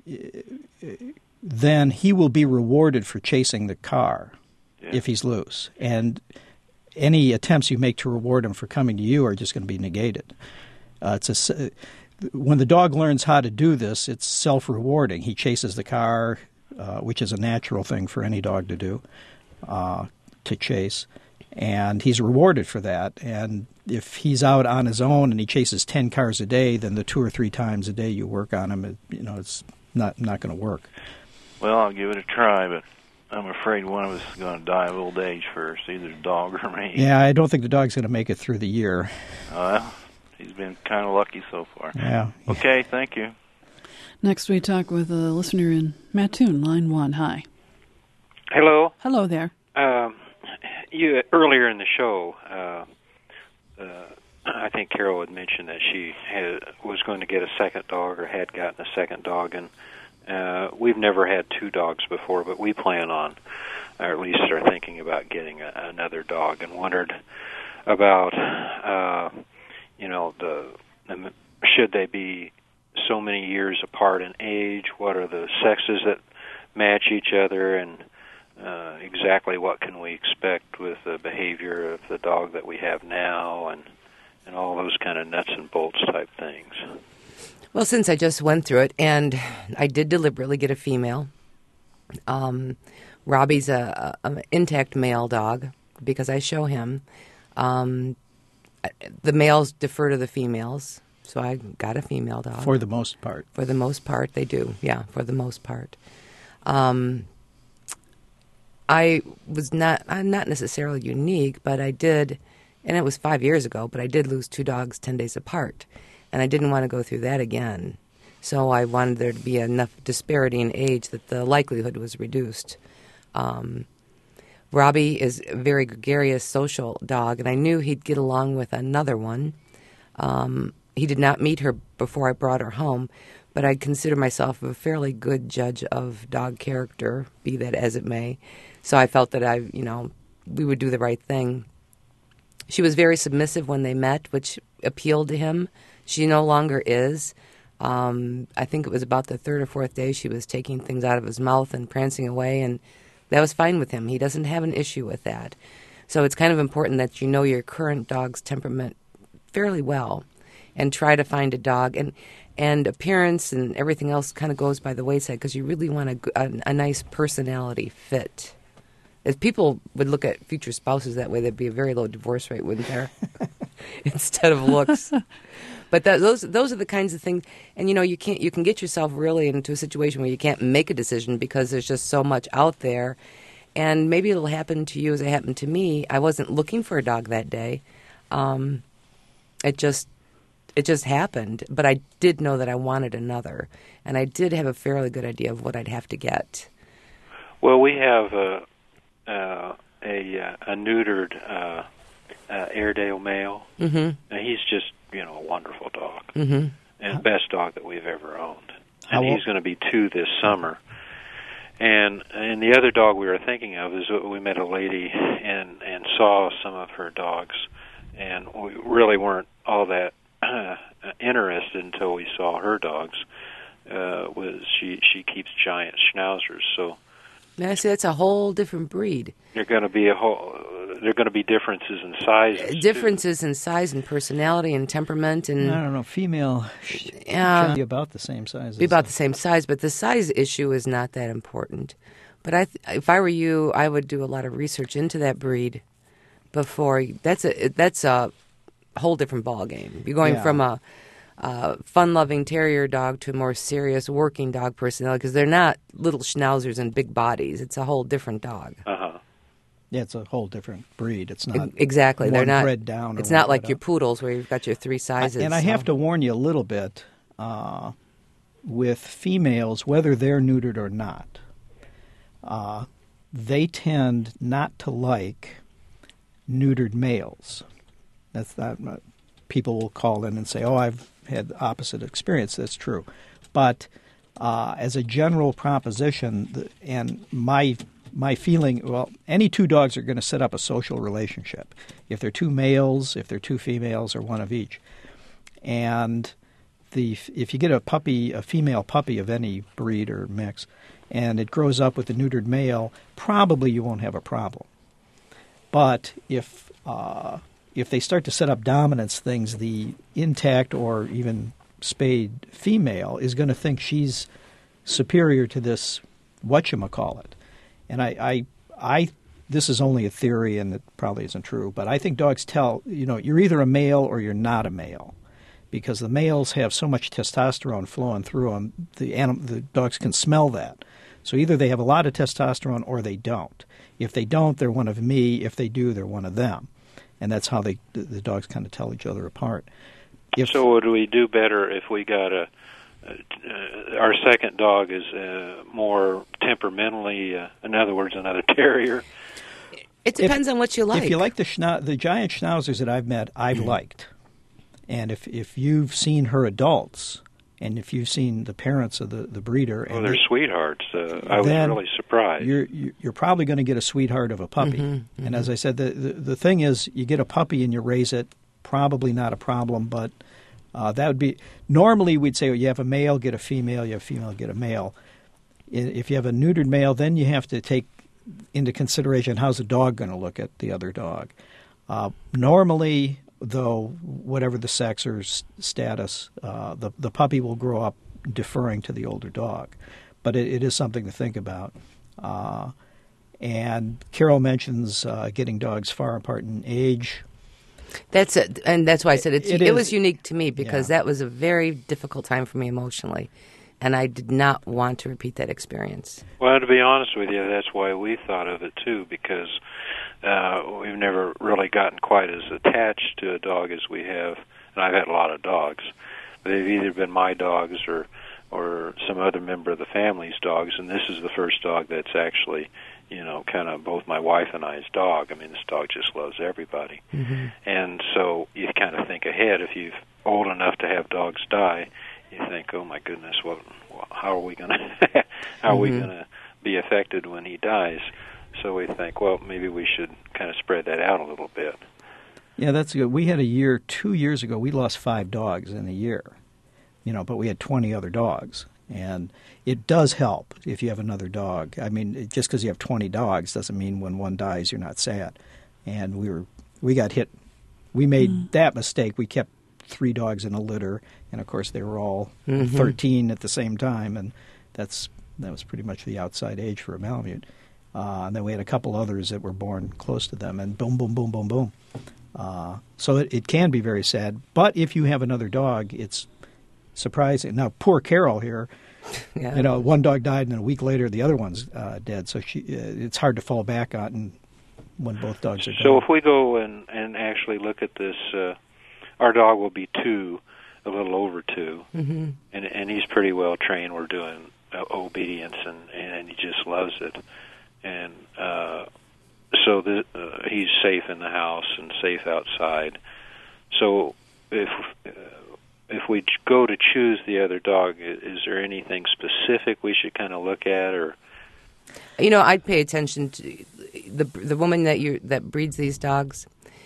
[SPEAKER 4] then he will be rewarded for chasing the car yeah. if he's loose, and any attempts you make to reward him for coming to you are just going to be negated. Uh, it's a, when the dog learns how to do this, it's self-rewarding. He chases the car, uh, which is a natural thing for any dog to do, uh, to chase, and he's rewarded for that. And if he's out on his own and he chases ten cars a day, then the two or three times a day you work on him, it, you know, it's not not going to work.
[SPEAKER 5] Well, I'll give it a try, but I'm afraid one of us is going to die of old age first, either the dog or me.
[SPEAKER 4] Yeah, I don't think the dog's going to make it through the year.
[SPEAKER 5] Well. Uh, He's been kind of lucky so far.
[SPEAKER 4] Yeah.
[SPEAKER 5] Okay, thank you.
[SPEAKER 2] Next, we talk with a listener in Mattoon, line one. Hi.
[SPEAKER 6] Hello.
[SPEAKER 2] Hello there.
[SPEAKER 6] Um, you earlier in the show, uh, uh, I think Carol had mentioned that she had, was going to get a second dog or had gotten a second dog, and uh, we've never had two dogs before, but we plan on, or at least are thinking about getting a, another dog, and wondered about. Uh, You know, the, the should they be so many years apart in age? What are the sexes that match each other? And uh, exactly what can we expect with the behavior of the dog that we have now, and and all those kind of nuts and bolts type things?
[SPEAKER 3] Well, since I just went through it, and I did deliberately get a female. Um, Robbie's a, a, a intact male dog because I show him. Um, The males defer to the females, so I got a female dog.
[SPEAKER 4] For the most part.
[SPEAKER 3] For the most part, they do. Yeah, for the most part. Um, I was not, I'm not necessarily unique, but I did and it was five years ago, but I did lose two dogs ten days apart, and I didn't want to go through that again. So I wanted there to be enough disparity in age that the likelihood was reduced. Um, Robbie is a very gregarious, social dog, and I knew he'd get along with another one. Um, he did not meet her before I brought her home, but I consider myself a fairly good judge of dog character, be that as it may. So I felt that I, you know, we would do the right thing. She was very submissive when they met, which appealed to him. She no longer is. Um, I think it was about the third or fourth day she was taking things out of his mouth and prancing away, and that was fine with him. He doesn't have an issue with that. So it's kind of important that you know your current dog's temperament fairly well and try to find a dog. And and appearance and everything else kind of goes by the wayside because you really want a, a, a nice personality fit. If people would look at future spouses that way, there'd be a very low divorce rate, wouldn't there? Instead of looks. But that, those those are the kinds of things, and you know you can't you can get yourself really into a situation where you can't make a decision because there's just so much out there, and maybe it'll happen to you as it happened to me. I wasn't looking for a dog that day. Um, it just it just happened, but I did know that I wanted another, and I did have a fairly good idea of what I'd have to get.
[SPEAKER 6] Well, we have a uh, a, a neutered uh, uh, Airedale male,
[SPEAKER 3] Mm-hmm.
[SPEAKER 6] and he's just you know a wonderful dog,
[SPEAKER 3] Mm-hmm.
[SPEAKER 6] and the best dog that we've ever owned.
[SPEAKER 4] How
[SPEAKER 6] And
[SPEAKER 4] old?
[SPEAKER 6] he's going to be two this summer. And and the other dog we were thinking of is we met a lady and and saw some of her dogs, and we really weren't all that uh, interested until we saw her dogs. Uh, was she she keeps giant schnauzers, so
[SPEAKER 3] Now, see, that's a whole different breed.
[SPEAKER 6] they're going to be a whole. There are going to be differences in sizes. too.
[SPEAKER 3] Differences in size and personality and temperament and.
[SPEAKER 4] I don't know. Female sh-
[SPEAKER 3] Yeah.
[SPEAKER 4] should be about the same size.
[SPEAKER 3] Be
[SPEAKER 4] as
[SPEAKER 3] about the same size, but the size issue is not that important. But I, th- if I were you, I would do a lot of research into that breed before. That's a that's a whole different ball game. You're going
[SPEAKER 4] Yeah.
[SPEAKER 3] from a, a fun-loving terrier dog to a more serious working dog personality because they're not little schnauzers and big bodies. It's a whole different dog.
[SPEAKER 6] Uh-huh.
[SPEAKER 4] Yeah, it's a whole different breed. It's not
[SPEAKER 3] Exactly,
[SPEAKER 4] one
[SPEAKER 3] they're not
[SPEAKER 4] bred down. Or
[SPEAKER 3] It's not
[SPEAKER 4] one
[SPEAKER 3] like
[SPEAKER 4] bred
[SPEAKER 3] your
[SPEAKER 4] up.
[SPEAKER 3] poodles where you've got your three sizes.
[SPEAKER 4] And I have
[SPEAKER 3] so-
[SPEAKER 4] to warn you a little bit uh, with females, whether they're neutered or not. Uh, they tend not to like neutered males. That's not uh, people will call in and say, "Oh, I've had the opposite experience." That's true, but uh, as a general proposition, the, and my my feeling, well, any two dogs are going to set up a social relationship. If they're two males, if they're two females, or one of each, and the if you get a puppy, a female puppy of any breed or mix, and it grows up with a neutered male, probably you won't have a problem. But if uh, if they start to set up dominance things, the intact or even spayed female is going to think she's superior to this whatchamacallit. And I, I, I, this is only a theory, and it probably isn't true, but I think dogs tell, you know, you're either a male or you're not a male, because the males have so much testosterone flowing through them, the, anim- the dogs can smell that. So either they have a lot of testosterone or they don't. If they don't, they're one of me. If they do, they're one of them. And that's how they the, the dogs kind of tell each other apart. If,
[SPEAKER 6] So would we do better if we got a, uh, our second dog is uh, more temperamentally, uh, in other words, another terrier?
[SPEAKER 3] It depends on what you like.
[SPEAKER 4] If you like the schna- the giant schnauzers that I've met, I've liked. And if if you've seen her adults, and if you've seen the parents of the, the breeder,
[SPEAKER 6] Oh,
[SPEAKER 4] and
[SPEAKER 6] they're
[SPEAKER 4] they-
[SPEAKER 6] sweethearts. Uh, I was
[SPEAKER 4] then
[SPEAKER 6] really surprised.
[SPEAKER 4] You're you- you're probably going to get a sweetheart of a puppy.
[SPEAKER 3] Mm-hmm,
[SPEAKER 4] And as I said, the, the the thing is, you get a puppy and you raise it, probably not a problem. But uh, that would be normally we'd say, well, you have a male, get a female. You have a female, get a male. I- If you have a neutered male, then you have to take into consideration how's the dog going to look at the other dog. Uh, normally, though, whatever the sex or s- status, uh, the the puppy will grow up deferring to the older dog. But it, it is something to think about. Uh, and Carol mentions uh, getting dogs far apart in age.
[SPEAKER 3] That's it, and that's why I said it's,
[SPEAKER 4] It
[SPEAKER 3] it,
[SPEAKER 4] is-
[SPEAKER 3] was unique to me because
[SPEAKER 4] yeah.
[SPEAKER 3] that was a very difficult time for me emotionally, and I did not want to repeat that experience.
[SPEAKER 6] Well, to be honest with you, that's why we thought of it too, because uh, we've never really gotten quite as attached to a dog as we have, and I've had a lot of dogs. They've either been my dogs or or some other member of the family's dogs, and this is the first dog that's actually, you know, kind of both my wife and I's dog. I mean, this dog just loves everybody. Mm-hmm. And so you kind of think ahead. If you're old enough to have dogs die, you think, oh, my goodness, what, how are we going to how are mm-hmm. we going to be affected when he dies? So we think, well, maybe we should kind of spread that out a little bit.
[SPEAKER 4] Yeah, that's good. We had a year, two years ago, we lost five dogs in a year. You know, but we had twenty other dogs, and it does help if you have another dog. I mean, just because you have twenty dogs doesn't mean when one dies you're not sad. And we were, we got hit. We made mm. that mistake. We kept three dogs in a litter, and of course they were all mm-hmm. thirteen at the same time, and that's that was pretty much the outside age for a Malamute. Uh, and then we had a couple others that were born close to them, and boom, boom, boom, boom, boom. Uh, so it, it can be very sad. But if you have another dog, it's surprising. Now, poor Carol here, yeah. you know, one dog died, and then a week later the other one's uh, dead. So she, uh, it's hard to fall back on when both dogs are dead.
[SPEAKER 6] So if we go and, and actually look at this, uh, our dog will be two, a little over two, mm-hmm. and and he's pretty well trained. We're doing uh, obedience, and, and he just loves it. And uh, so the, uh, he's safe in the house and safe outside. So if... Uh, If we go to choose the other dog, is there anything specific we should kind of look at, or?
[SPEAKER 3] You know, I'd pay attention to the the woman that you that breeds these dogs.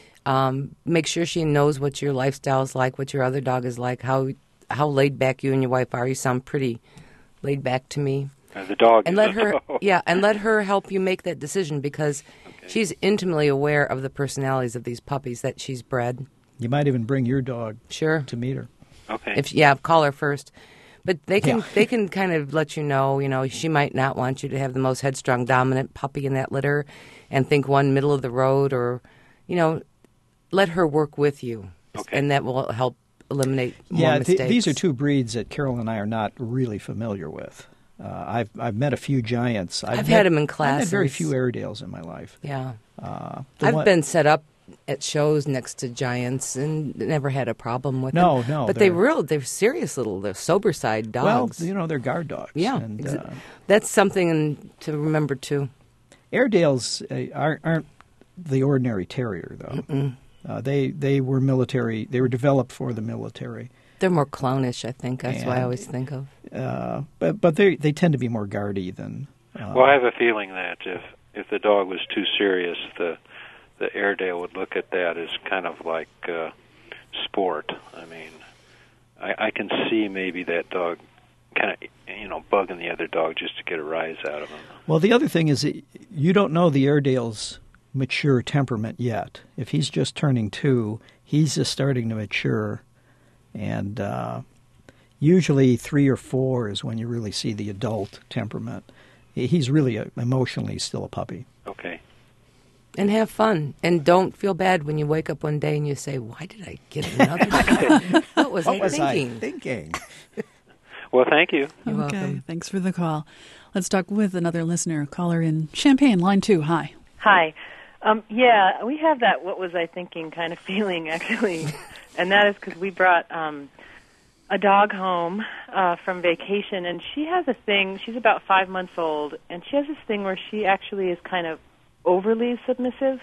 [SPEAKER 3] Um, make sure she knows what your lifestyle is like, what your other dog is like, how how laid back you and your wife are. You sound pretty laid back to me.
[SPEAKER 6] Uh, the dog,
[SPEAKER 3] and let her, yeah, and let her help you make that decision, because okay. she's intimately aware of the personalities of these puppies that she's bred.
[SPEAKER 4] You might even bring your dog,
[SPEAKER 3] sure,
[SPEAKER 4] to meet her.
[SPEAKER 6] Okay.
[SPEAKER 3] If yeah, call her first. But they can
[SPEAKER 4] yeah.
[SPEAKER 3] they can kind of let you know, you know, she might not want you to have the most headstrong, dominant puppy in that litter and think one middle of the road, or, you know, let her work with you.
[SPEAKER 6] Okay.
[SPEAKER 3] And that will help eliminate more
[SPEAKER 4] yeah,
[SPEAKER 3] mistakes.
[SPEAKER 4] Th- these are two breeds that Carol and I are not really familiar with. Uh, I've I've met a few giants.
[SPEAKER 3] I've,
[SPEAKER 4] I've
[SPEAKER 3] had
[SPEAKER 4] met,
[SPEAKER 3] them in classes.
[SPEAKER 4] I've had very few Airedales in my life.
[SPEAKER 3] Yeah.
[SPEAKER 4] Uh,
[SPEAKER 3] I've
[SPEAKER 4] one,
[SPEAKER 3] been set up at shows next to giants and never had a problem with
[SPEAKER 4] no,
[SPEAKER 3] them.
[SPEAKER 4] No, no.
[SPEAKER 3] But they real, they're serious little, they're sober side dogs.
[SPEAKER 4] Well, you know, they're guard dogs.
[SPEAKER 3] Yeah.
[SPEAKER 4] And,
[SPEAKER 3] exa-
[SPEAKER 4] uh,
[SPEAKER 3] that's something to remember, too.
[SPEAKER 4] Airedales uh, aren't, aren't the ordinary terrier, though. Uh, they they were military. They were developed for the military.
[SPEAKER 3] They're more clownish, I think. That's
[SPEAKER 4] and,
[SPEAKER 3] what I always think of.
[SPEAKER 4] Uh, but but they they tend to be more guardy than. Uh,
[SPEAKER 6] well, I have a feeling that if if the dog was too serious, the the Airedale would look at that as kind of like uh, sport. I mean, I, I can see maybe that dog kind of, you know, bugging the other dog just to get a rise out of him.
[SPEAKER 4] Well, the other thing is that you don't know the Airedale's mature temperament yet. If he's just turning two, he's just starting to mature, and uh, usually three or four is when you really see the adult temperament. He's really a, emotionally still a puppy.
[SPEAKER 6] Okay.
[SPEAKER 3] And have fun. And don't feel bad when you wake up one day and you say, why did I get another dog? What was
[SPEAKER 4] what
[SPEAKER 3] I
[SPEAKER 4] was
[SPEAKER 3] thinking?
[SPEAKER 4] I thinking?
[SPEAKER 6] Well, thank you.
[SPEAKER 3] You're
[SPEAKER 2] okay,
[SPEAKER 3] welcome.
[SPEAKER 2] Thanks for the call. Let's talk with another listener, caller in Champaign, line two. Hi.
[SPEAKER 7] Hi. Um, yeah, we have that what was I thinking kind of feeling, actually. And that is because we brought um, a dog home uh, from vacation, and she has a thing. She's about five months old, and she has this thing where she actually is kind of overly submissive.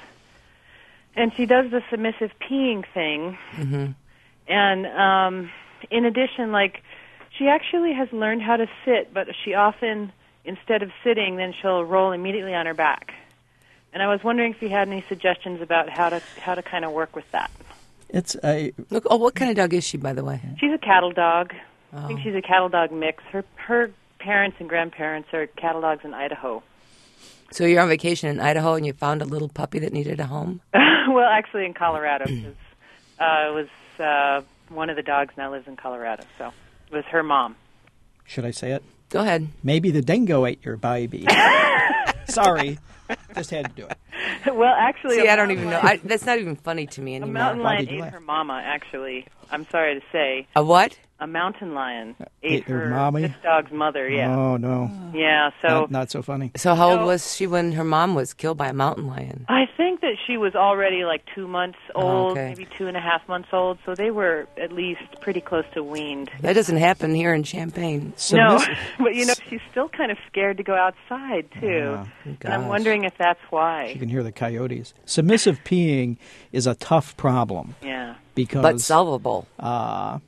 [SPEAKER 7] And she does the submissive peeing thing.
[SPEAKER 3] Mm-hmm.
[SPEAKER 7] And um, in addition, like, she actually has learned how to sit, but she often, instead of sitting, then she'll roll immediately on her back. And I was wondering if you had any suggestions about how to how to kind of work with that.
[SPEAKER 4] It's a
[SPEAKER 3] Look, oh, what kind of dog is she, by the way?
[SPEAKER 7] She's a cattle dog.
[SPEAKER 3] Oh.
[SPEAKER 7] I think she's a cattle dog mix. Her her parents and grandparents are cattle dogs in Idaho.
[SPEAKER 3] So you're on vacation in Idaho and you found a little puppy that needed a home?
[SPEAKER 7] Well, actually in Colorado. Cause, uh, it was uh, one of the dogs now lives in Colorado. So it was her mom.
[SPEAKER 4] Should I say it?
[SPEAKER 3] Go ahead.
[SPEAKER 4] Maybe the dingo ate your baby. Sorry. Just had to do it.
[SPEAKER 7] Well, actually,
[SPEAKER 3] See,
[SPEAKER 7] a
[SPEAKER 3] I don't
[SPEAKER 7] mountain
[SPEAKER 3] even know.
[SPEAKER 7] lion-
[SPEAKER 3] I, that's not even funny to me
[SPEAKER 7] A
[SPEAKER 3] anymore.
[SPEAKER 7] mountain
[SPEAKER 4] Why
[SPEAKER 7] lion
[SPEAKER 4] did you
[SPEAKER 7] ate
[SPEAKER 4] laugh?
[SPEAKER 7] her mama, actually. I'm sorry to say.
[SPEAKER 3] A what?
[SPEAKER 7] A mountain lion ate
[SPEAKER 4] Ate her
[SPEAKER 7] her
[SPEAKER 4] mommy?
[SPEAKER 7] this dog's mother, yeah.
[SPEAKER 4] Oh, no.
[SPEAKER 7] Yeah, so
[SPEAKER 4] Not, not so funny.
[SPEAKER 3] So how old
[SPEAKER 7] No.
[SPEAKER 3] was she when her mom was killed by a mountain lion?
[SPEAKER 7] I think that she was already like two months old,
[SPEAKER 3] okay.
[SPEAKER 7] maybe two and a half months old, so they were at least pretty close to weaned.
[SPEAKER 3] That doesn't happen here in Champaign.
[SPEAKER 7] No,
[SPEAKER 4] Submiss-
[SPEAKER 7] but you know, she's still kind of scared to go outside, too.
[SPEAKER 4] Yeah.
[SPEAKER 7] And I'm
[SPEAKER 3] Gosh.
[SPEAKER 7] wondering if that's
[SPEAKER 4] You
[SPEAKER 7] why.
[SPEAKER 4] can hear the coyotes. Submissive peeing is a tough problem
[SPEAKER 7] Yeah.
[SPEAKER 4] because
[SPEAKER 3] But solvable.
[SPEAKER 4] uh,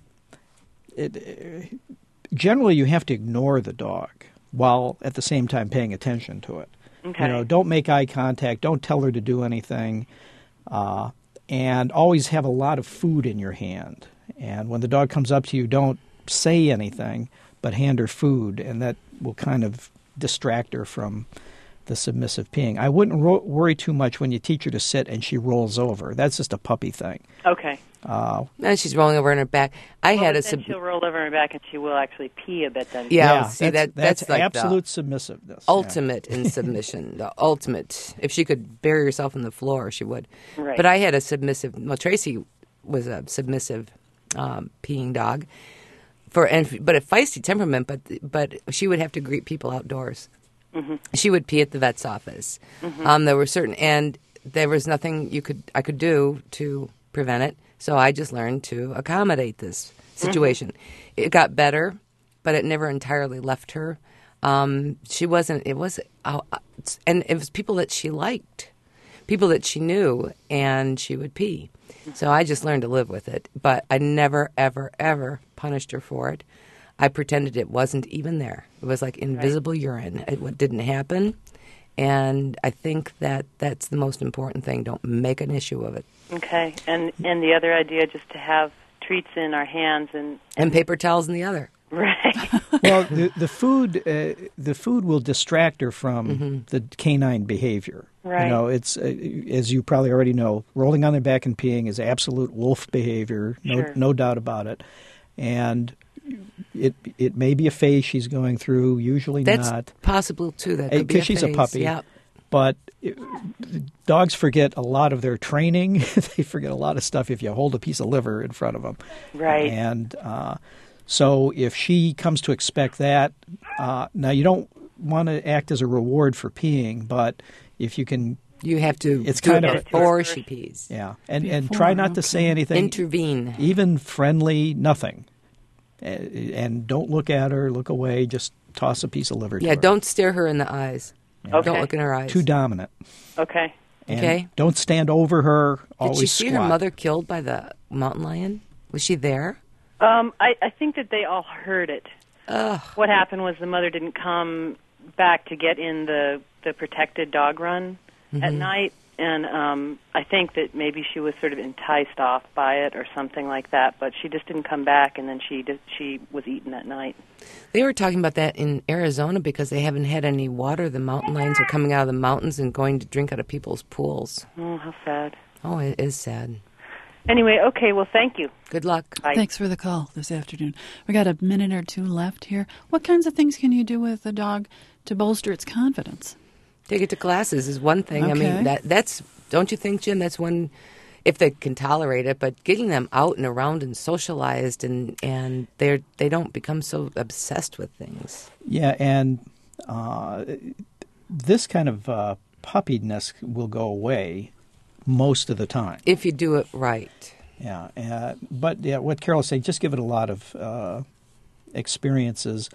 [SPEAKER 4] it, uh, generally you have to ignore the dog while at the same time paying attention to it.
[SPEAKER 7] Okay.
[SPEAKER 4] You know, don't make eye contact. Don't tell her to do anything, uh, and always have a lot of food in your hand. And when the dog comes up to you, don't say anything, but hand her food, and that will kind of distract her from the submissive peeing. I wouldn't ro- worry too much when you teach her to sit and she rolls over. That's just a puppy thing.
[SPEAKER 7] Okay.
[SPEAKER 4] Uh,
[SPEAKER 3] And she's rolling over on her back. I
[SPEAKER 7] Well,
[SPEAKER 3] had a
[SPEAKER 7] but then
[SPEAKER 3] sub-
[SPEAKER 7] she'll roll over her back and she will actually pee a bit then.
[SPEAKER 3] Yeah, see, that-
[SPEAKER 4] that's,
[SPEAKER 3] that's like the
[SPEAKER 4] absolute submissiveness. yeah.
[SPEAKER 3] ultimate in submission. The ultimate. If she could bury herself in the floor, she would.
[SPEAKER 7] Right.
[SPEAKER 3] But I had a submissive. Well, Tracy was a submissive um, peeing dog, for and but a feisty temperament. But but she would have to greet people outdoors.
[SPEAKER 7] Mm-hmm.
[SPEAKER 3] She would pee at the vet's office. Um, there were certain, and there was nothing you could I could do to prevent it. So I just learned to accommodate this situation. It got better, but it never entirely left her. Um, she wasn't. It was, uh, and it was people that she liked, people that she knew, and she would pee. So I just learned to live with it. But I never, ever, ever punished her for it. I pretended it wasn't even there. It was like invisible urine. It what didn't happen, and I think that that's the most important thing. Don't make an issue of it.
[SPEAKER 7] Okay. And and the other idea, just to have treats in our hands and
[SPEAKER 3] And paper towels in the other.
[SPEAKER 7] right.
[SPEAKER 4] Well, the, the food uh, the food will distract her from the canine behavior.
[SPEAKER 7] Right.
[SPEAKER 4] You know, it's uh, as you probably already know, rolling on their back and peeing is absolute wolf behavior. No,
[SPEAKER 7] Sure.
[SPEAKER 4] no doubt about it. And it it may be a phase she's going through. Usually
[SPEAKER 3] That's
[SPEAKER 4] not,
[SPEAKER 3] possible too. That
[SPEAKER 4] Uh,
[SPEAKER 3] could be
[SPEAKER 4] 'cause she's a
[SPEAKER 3] phase.
[SPEAKER 4] puppy.
[SPEAKER 3] Yeah.
[SPEAKER 4] but it, dogs forget a lot of their training. They forget a lot of stuff if you hold a piece of liver in front of them.
[SPEAKER 7] Right.
[SPEAKER 4] And uh, so if she comes to expect that, uh, now you don't want to act as a reward for peeing, but if you can,
[SPEAKER 3] You have to
[SPEAKER 4] It's
[SPEAKER 3] do
[SPEAKER 4] kind
[SPEAKER 3] it
[SPEAKER 4] of-
[SPEAKER 3] before she pees.
[SPEAKER 4] yeah, and, and
[SPEAKER 2] Before,
[SPEAKER 4] try not to
[SPEAKER 2] okay.
[SPEAKER 4] say anything,
[SPEAKER 3] Intervene.
[SPEAKER 4] even friendly, nothing. Uh, And don't look at her, look away, just toss a piece of liver to
[SPEAKER 3] Yeah,
[SPEAKER 4] her.
[SPEAKER 3] don't stare her in the eyes.
[SPEAKER 7] Okay.
[SPEAKER 3] Don't look in her eyes.
[SPEAKER 4] Too dominant.
[SPEAKER 7] Okay.
[SPEAKER 4] And
[SPEAKER 3] Okay.
[SPEAKER 4] don't stand over her,
[SPEAKER 3] Did
[SPEAKER 4] always
[SPEAKER 3] she see
[SPEAKER 4] squat.
[SPEAKER 3] her mother killed by the mountain lion? Was she there?
[SPEAKER 7] Um, I, I think that they all heard it.
[SPEAKER 3] Ugh.
[SPEAKER 7] What happened was the mother didn't come back to get in the, the protected dog run at night, and um, I think that maybe she was sort of enticed off by it or something like that, but she just didn't come back, and then she did, she was eaten that night.
[SPEAKER 3] They were talking about that in Arizona because they haven't had any water. The mountain lions are coming out of the mountains and going to drink out of people's pools.
[SPEAKER 7] Oh, how sad.
[SPEAKER 3] Oh, it is sad.
[SPEAKER 7] Anyway, okay, well, thank you.
[SPEAKER 3] Good luck.
[SPEAKER 7] Bye.
[SPEAKER 2] Thanks for the call this afternoon. We got a minute or two left here. What kinds of things can you do with a dog to bolster its confidence?
[SPEAKER 3] Take it to classes is one thing. I
[SPEAKER 2] Okay.
[SPEAKER 3] mean, that that's don't you think, Jim? That's one if they can tolerate it. But getting them out and around and socialized, and and they they don't become so obsessed with things.
[SPEAKER 4] Yeah, and uh, this kind of uh, puppiness will go away most of the time.
[SPEAKER 3] If you do it right.
[SPEAKER 4] Yeah, uh, but yeah, what Carol's saying, just give it a lot of uh, experiences,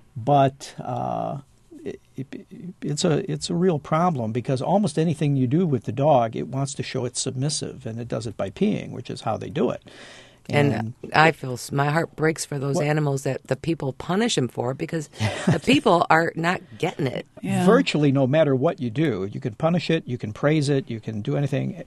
[SPEAKER 4] but uh, it, it, it's a it's a real problem because almost anything you do with the dog, it wants to show it's submissive, and it does it by peeing, which is how they do it.
[SPEAKER 3] And I feel s- my heart breaks for those
[SPEAKER 4] What-
[SPEAKER 3] animals that the people punish them for because the people are not getting it.
[SPEAKER 2] Yeah.
[SPEAKER 4] virtually no matter what you do, you can punish it, you can praise it, you can do anything.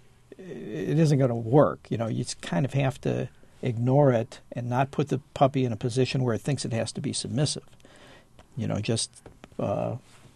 [SPEAKER 4] It isn't going to work. You know, you just kind of have to ignore it and not put the puppy in a position where it thinks it has to be submissive. You know, just uh,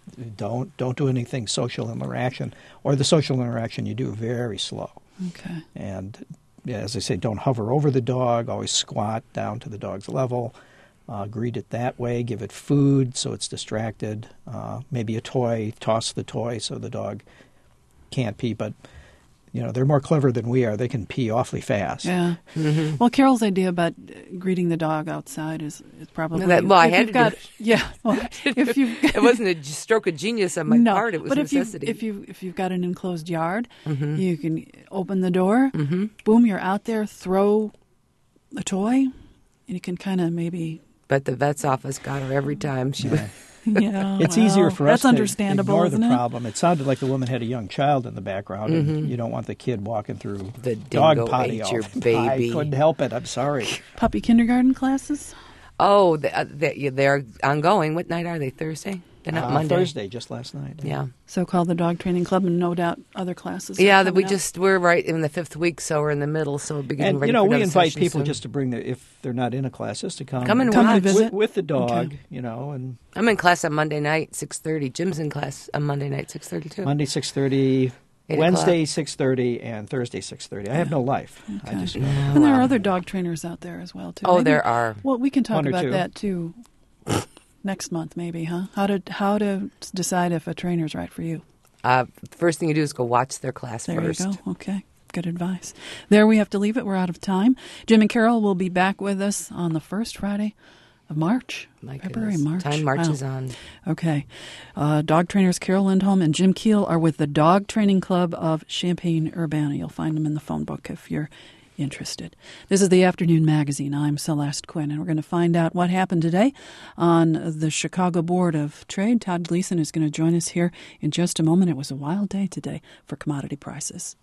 [SPEAKER 4] don't don't do anything social interaction, or the social interaction you do very slow.
[SPEAKER 2] Okay.
[SPEAKER 4] And yeah, as I say, don't hover over the dog. Always squat down to the dog's level. Uh, greet it that way. Give it food so it's distracted. Uh, maybe a toy. Toss the toy so the dog can't pee, but you know, they're more clever than we are. They can pee awfully fast.
[SPEAKER 2] Yeah. Mm-hmm. Well, Carol's idea about greeting the dog outside is, is probably...
[SPEAKER 3] No, that, well, I had to
[SPEAKER 2] got,
[SPEAKER 3] do it.
[SPEAKER 2] Yeah. Well, if you
[SPEAKER 3] it wasn't a stroke of genius on my
[SPEAKER 2] no,
[SPEAKER 3] part. It was
[SPEAKER 2] but
[SPEAKER 3] a
[SPEAKER 2] if you
[SPEAKER 3] necessity.
[SPEAKER 2] if you if you've got an enclosed yard,
[SPEAKER 3] mm-hmm.
[SPEAKER 2] you can open the door.
[SPEAKER 3] Mm-hmm.
[SPEAKER 2] Boom! You're out there. Throw a toy, and you can kind of maybe.
[SPEAKER 3] But the vet's office got her every time. She
[SPEAKER 4] Yeah.
[SPEAKER 2] Yeah,
[SPEAKER 4] it's
[SPEAKER 2] well,
[SPEAKER 4] easier for us
[SPEAKER 2] that's
[SPEAKER 4] to
[SPEAKER 2] understandable,
[SPEAKER 4] ignore
[SPEAKER 2] isn't
[SPEAKER 4] the
[SPEAKER 2] it?
[SPEAKER 4] problem. It sounded like the woman had a young child in the background,
[SPEAKER 3] mm-hmm.
[SPEAKER 4] and you don't want the kid walking through
[SPEAKER 3] The
[SPEAKER 4] dog
[SPEAKER 3] dingo
[SPEAKER 4] potty
[SPEAKER 3] ate
[SPEAKER 4] all
[SPEAKER 3] your
[SPEAKER 4] the time.
[SPEAKER 3] baby.
[SPEAKER 4] I couldn't help it. I'm sorry.
[SPEAKER 2] Puppy kindergarten classes.
[SPEAKER 3] Oh, they, uh, they, they're ongoing. What night are they? Thursday? They're not
[SPEAKER 4] Uh,
[SPEAKER 3] Monday.
[SPEAKER 4] Thursday, just last night.
[SPEAKER 3] Yeah.
[SPEAKER 2] So called the dog training club, and no doubt other classes. are
[SPEAKER 3] Yeah, that we
[SPEAKER 2] coming up.
[SPEAKER 3] just we're right in the fifth week, so we're in the middle. So we'll be getting
[SPEAKER 4] And,
[SPEAKER 3] ready
[SPEAKER 4] you know,
[SPEAKER 3] for
[SPEAKER 4] we
[SPEAKER 3] another
[SPEAKER 4] invite
[SPEAKER 3] session
[SPEAKER 4] people
[SPEAKER 3] soon.
[SPEAKER 4] just to bring the, if they're not in a class, just to come.
[SPEAKER 3] Come and
[SPEAKER 2] Come
[SPEAKER 3] watch.
[SPEAKER 2] and visit.
[SPEAKER 4] With, with the dog,
[SPEAKER 2] Okay.
[SPEAKER 4] you know, and
[SPEAKER 3] I'm in class on Monday night, six thirty. Jim's in class on Monday night, six thirty too.
[SPEAKER 4] Monday six thirty,
[SPEAKER 3] Eight
[SPEAKER 4] Wednesday six thirty, and Thursday six thirty. I have no life. I
[SPEAKER 2] Okay.
[SPEAKER 4] just
[SPEAKER 2] And there are other dog trainers out there as well too.
[SPEAKER 3] Oh,
[SPEAKER 2] Maybe-
[SPEAKER 3] there are.
[SPEAKER 2] Well, we can talk
[SPEAKER 4] One or
[SPEAKER 2] about
[SPEAKER 4] two.
[SPEAKER 2] that too next month, maybe, huh? How to how to decide if a trainer's right for you.
[SPEAKER 3] Uh, first thing you do is go watch their class
[SPEAKER 2] There
[SPEAKER 3] first.
[SPEAKER 2] you go. Okay. Good advice. There we have to leave it. We're out of time. Jim and Carol will be back with us on the first Friday of March.
[SPEAKER 3] My
[SPEAKER 2] February,
[SPEAKER 3] goodness.
[SPEAKER 2] March.
[SPEAKER 3] Time marches
[SPEAKER 2] Wow.
[SPEAKER 3] on.
[SPEAKER 2] Okay. Uh, dog trainers Carol Lindholm and Jim Keel are with the Dog Training Club of Champaign-Urbana. You'll find them in the phone book if you're interested. This is the Afternoon Magazine. I'm Celeste Quinn, and we're going to find out what happened today on the Chicago Board of Trade. Todd Gleason is going to join us here in just a moment. It was a wild day today for commodity prices.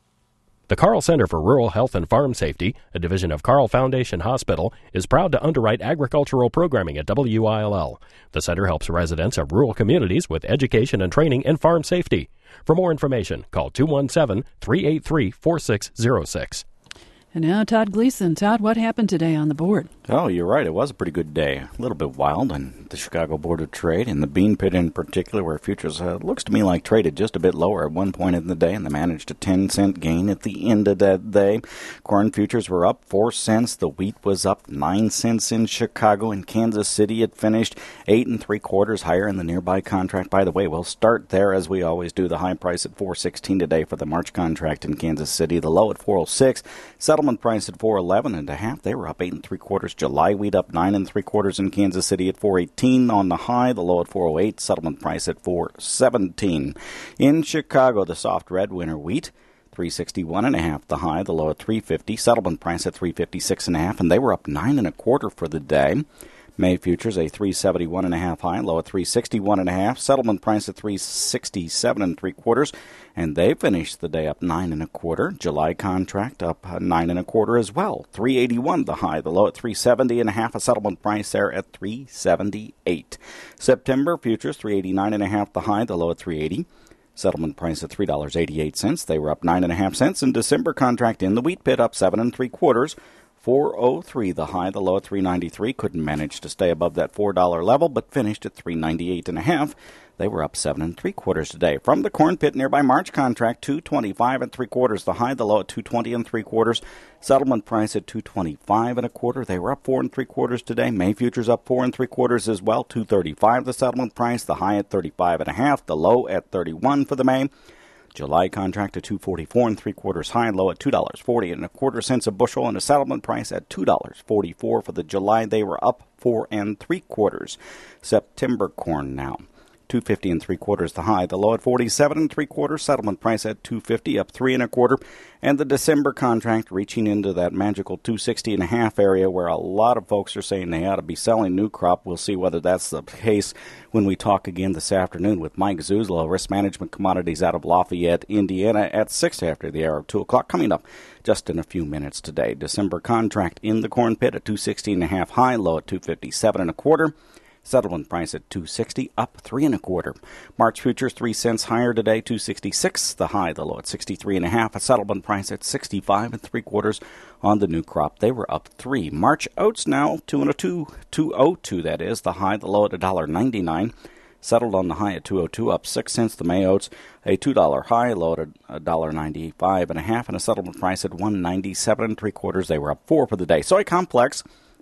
[SPEAKER 1] The Carl Center for Rural Health and Farm Safety, a division of Carl Foundation Hospital, is proud to underwrite agricultural programming at W I L L. The center helps residents of rural communities with education and training in farm safety. For more information, call two one seven, three eight three, four six zero six.
[SPEAKER 2] And now Todd Gleason. Todd, what happened today on the board?
[SPEAKER 8] Oh, you're right. It was a pretty good day. A little bit wild on the Chicago Board of Trade, and the bean pit in particular, where futures uh, looks to me like traded just a bit lower at one point in the day, and they managed a ten cent gain at the end of that day. Corn futures were up four cents. The wheat was up nine cents in Chicago. In Kansas City, it finished eight and three quarters higher in the nearby contract. By the way, we'll start there as we always do. The high price at four sixteen today for the March contract in Kansas City. The low at four oh six. Settlement price at four eleven and a half. They were up eight and three quarters. July wheat up nine and three quarters in Kansas City at four eighteen on the high. The low at four oh eight. Settlement price at four seventeen. In Chicago, the soft red winter wheat three sixty-one and a half. The high. The low at three fifty. Settlement price at three fifty-six and a half, and they were up nine and a quarter for the day. May futures a three seventy-one and a half high, low at three sixty-one and a half. Settlement price at three sixty-seven and three quarters, and they finished the day up nine and a quarter. July contract up nine and a quarter as well. three eighty-one the high, the low at three seventy and a half. A settlement price there at three seventy-eight. September futures three eighty-nine and a half. The high, the low at three eighty. Settlement price at three dollars and eighty-eight cents. They were up nine and a half cents. And December contract in the wheat pit up seven and three quarters. four oh three the high, the low at three ninety-three. Couldn't manage to stay above that four dollar level, but finished at three ninety-eight and a half. They were up seven and three quarters today. From the corn pit nearby March contract, two twenty-five and three quarters the high, the low at two twenty and three quarters. Settlement price at two twenty-five and a quarter. They were up four and three quarters today. May futures up four and three quarters as well. two thirty-five the settlement price, the high at thirty-five and a half, the low at thirty-one for the May. July contract at two forty-four and three quarters high, low at two dollars and forty and a quarter cents a bushel, and a settlement price at two dollars and forty-four for the July. They were up four and three quarters. September corn now. two fifty and three quarters the high, the low at forty-seven and three quarters, settlement price at two fifty, up three and a quarter, and the December contract reaching into that magical two sixty and a half area where a lot of folks are saying they ought to be selling new crop. We'll see whether that's the case when we talk again this afternoon with Mike Zuzlo, Risk Management Commodities out of Lafayette, Indiana, at six after the hour of two o'clock, coming up just in a few minutes today. December contract in the corn pit at two sixty and a half high, low at two fifty-seven and a quarter. Settlement price at two sixty, up three and a quarter. March futures three cents higher today, two sixty-six. The high, the low at sixty-three and a half. A settlement price at sixty-five and three quarters on the new crop. They were up three. March oats now two and a two, two oh two. That is the high, the low at a dollar ninety-nine. Settled on the high at two oh two, up six cents. The May oats a two dollar high, low at a dollar ninety-five and a half, and a settlement price at one ninety-seven and three quarters. They were up four for the day. Soy complex.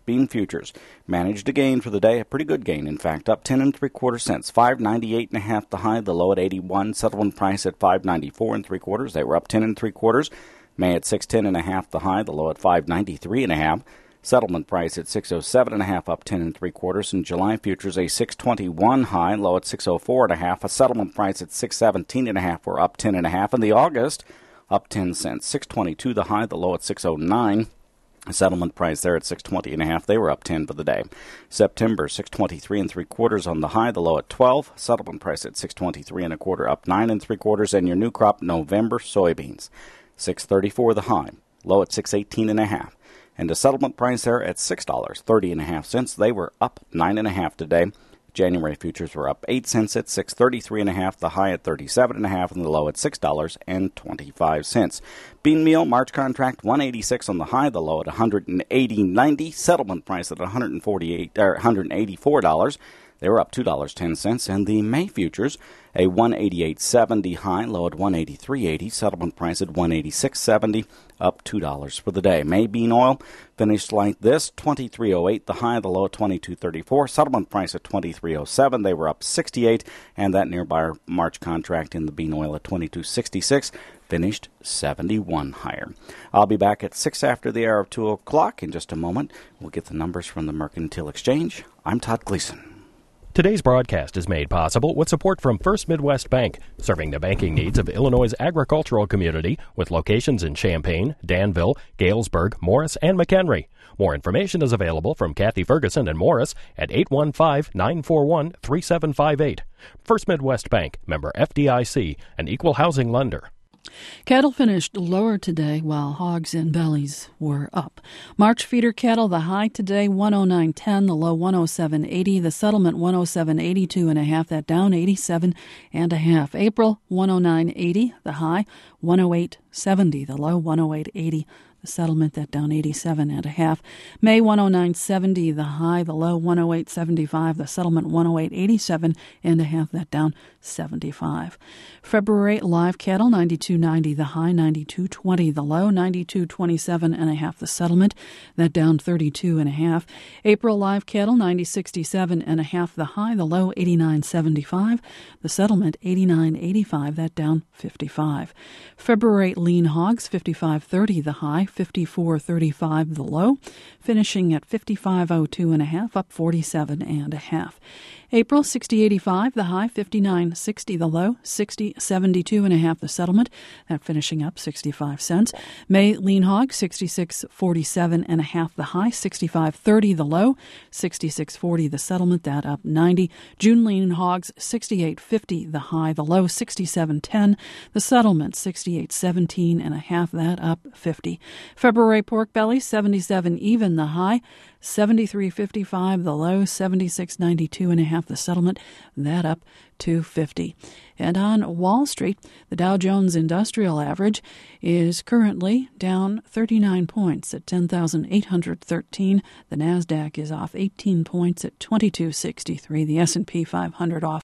[SPEAKER 8] Bean futures managed a gain for the day, a pretty good gain, in fact, up ten and three quarter cents, five ninety-eight and a half the high, the low at eighty-one, settlement price at five ninety-four and three quarters. They were up ten and three quarters. May at six ten and a half the high, the low at five ninety-three and a half. Settlement price at six oh seven and a half, up ten and three quarters. And July futures a six twenty-one high, low at six oh four and a half. A settlement price at six seventeen and a half, we're up ten and a half. And the August up ten cents, six twenty-two the high, the low at six oh nine. A settlement price there at six twenty and a half. They were up ten for the day. September six twenty-three and three quarters on the high, the low at twelve. Settlement price at six twenty-three and a quarter, up nine and three quarters. And your new crop November soybeans, six thirty-four the high, low at six eighteen and a half. And the settlement price there at six dollars and thirty and a half cents. They were up nine and a half today. January futures were up eight cents at six thirty-three and a half, the high at thirty-seven and a half, and the low at six dollars and twenty-five cents. Bean meal March contract one eighty-six on the high, the low at one eighty ninety. Settlement price at one forty-eight or one eighty-four dollars. They were up two dollars and ten cents. And the May futures, a one eighty-eight seventy high, low at one eighty-three eighty. Settlement price at one eighty-six seventy, up two dollars for the day. May bean oil finished like this, twenty-three oh eight the high, the low at twenty-two thirty-four. Settlement price at twenty-three oh seven. They were up sixty-eight. And that nearby March contract in the bean oil at twenty-two sixty-six. Finished seventy-one higher. I'll be back at six after the hour of two o'clock. In just a moment, we'll get the numbers from the Mercantile Exchange. I'm Todd Gleason.
[SPEAKER 1] Today's broadcast is made possible with support from First Midwest Bank, serving the banking needs of Illinois' agricultural community with locations in Champaign, Danville, Galesburg, Morris, and McHenry. More information is available from Kathy Ferguson and Morris at eight one five, nine four one, three seven five eight. First Midwest Bank, member F D I C, an equal housing lender.
[SPEAKER 2] Cattle finished lower today while hogs and bellies were up. March feeder cattle, the high today one oh nine ten, the low one oh seven eighty, the settlement one oh seven eighty-two and a half, that down eighty-seven and a half. April one oh nine eighty, the high one oh eight seventy, the low one oh eight eighty. The settlement, that down eighty-seven and a half. May one oh nine seventy, the high, the low one oh eight seventy-five, the settlement one oh eight eighty-seven and a half, that down seventy-five. February live cattle ninety-two ninety, the high ninety-two twenty, the low ninety-two twenty-seven and a half, the settlement, that down thirty-two and a half. April live cattle ninety sixty-seven and a half, the high, the low eighty-nine seventy-five, the settlement eighty-nine eighty-five, that down fifty-five. February lean hogs fifty-five thirty, the high, fifty-four thirty-five the low, finishing at fifty-five oh two and a half, up forty-seven and a half. April sixty eighty-five the high, fifty-nine sixty the low, sixty seventy-two and a half the settlement, that finishing up sixty-five cents. May lean hog sixty-six forty-seven and a half the high, sixty-five thirty the low, sixty-six forty the settlement, that up ninety. June lean hogs sixty-eight fifty the high, the low sixty-seven ten, the settlement sixty-eight seventeen and a half, that up fifty. February pork belly seventy-seven even the high, seventy-three fifty-five the low, seventy-six ninety-two and a half the settlement, that up two fifty. And on Wall Street, the Dow Jones Industrial Average is currently down thirty-nine points at ten thousand eight hundred thirteen. The Nasdaq is off eighteen points at twenty-two sixty-three. The S and P five hundred off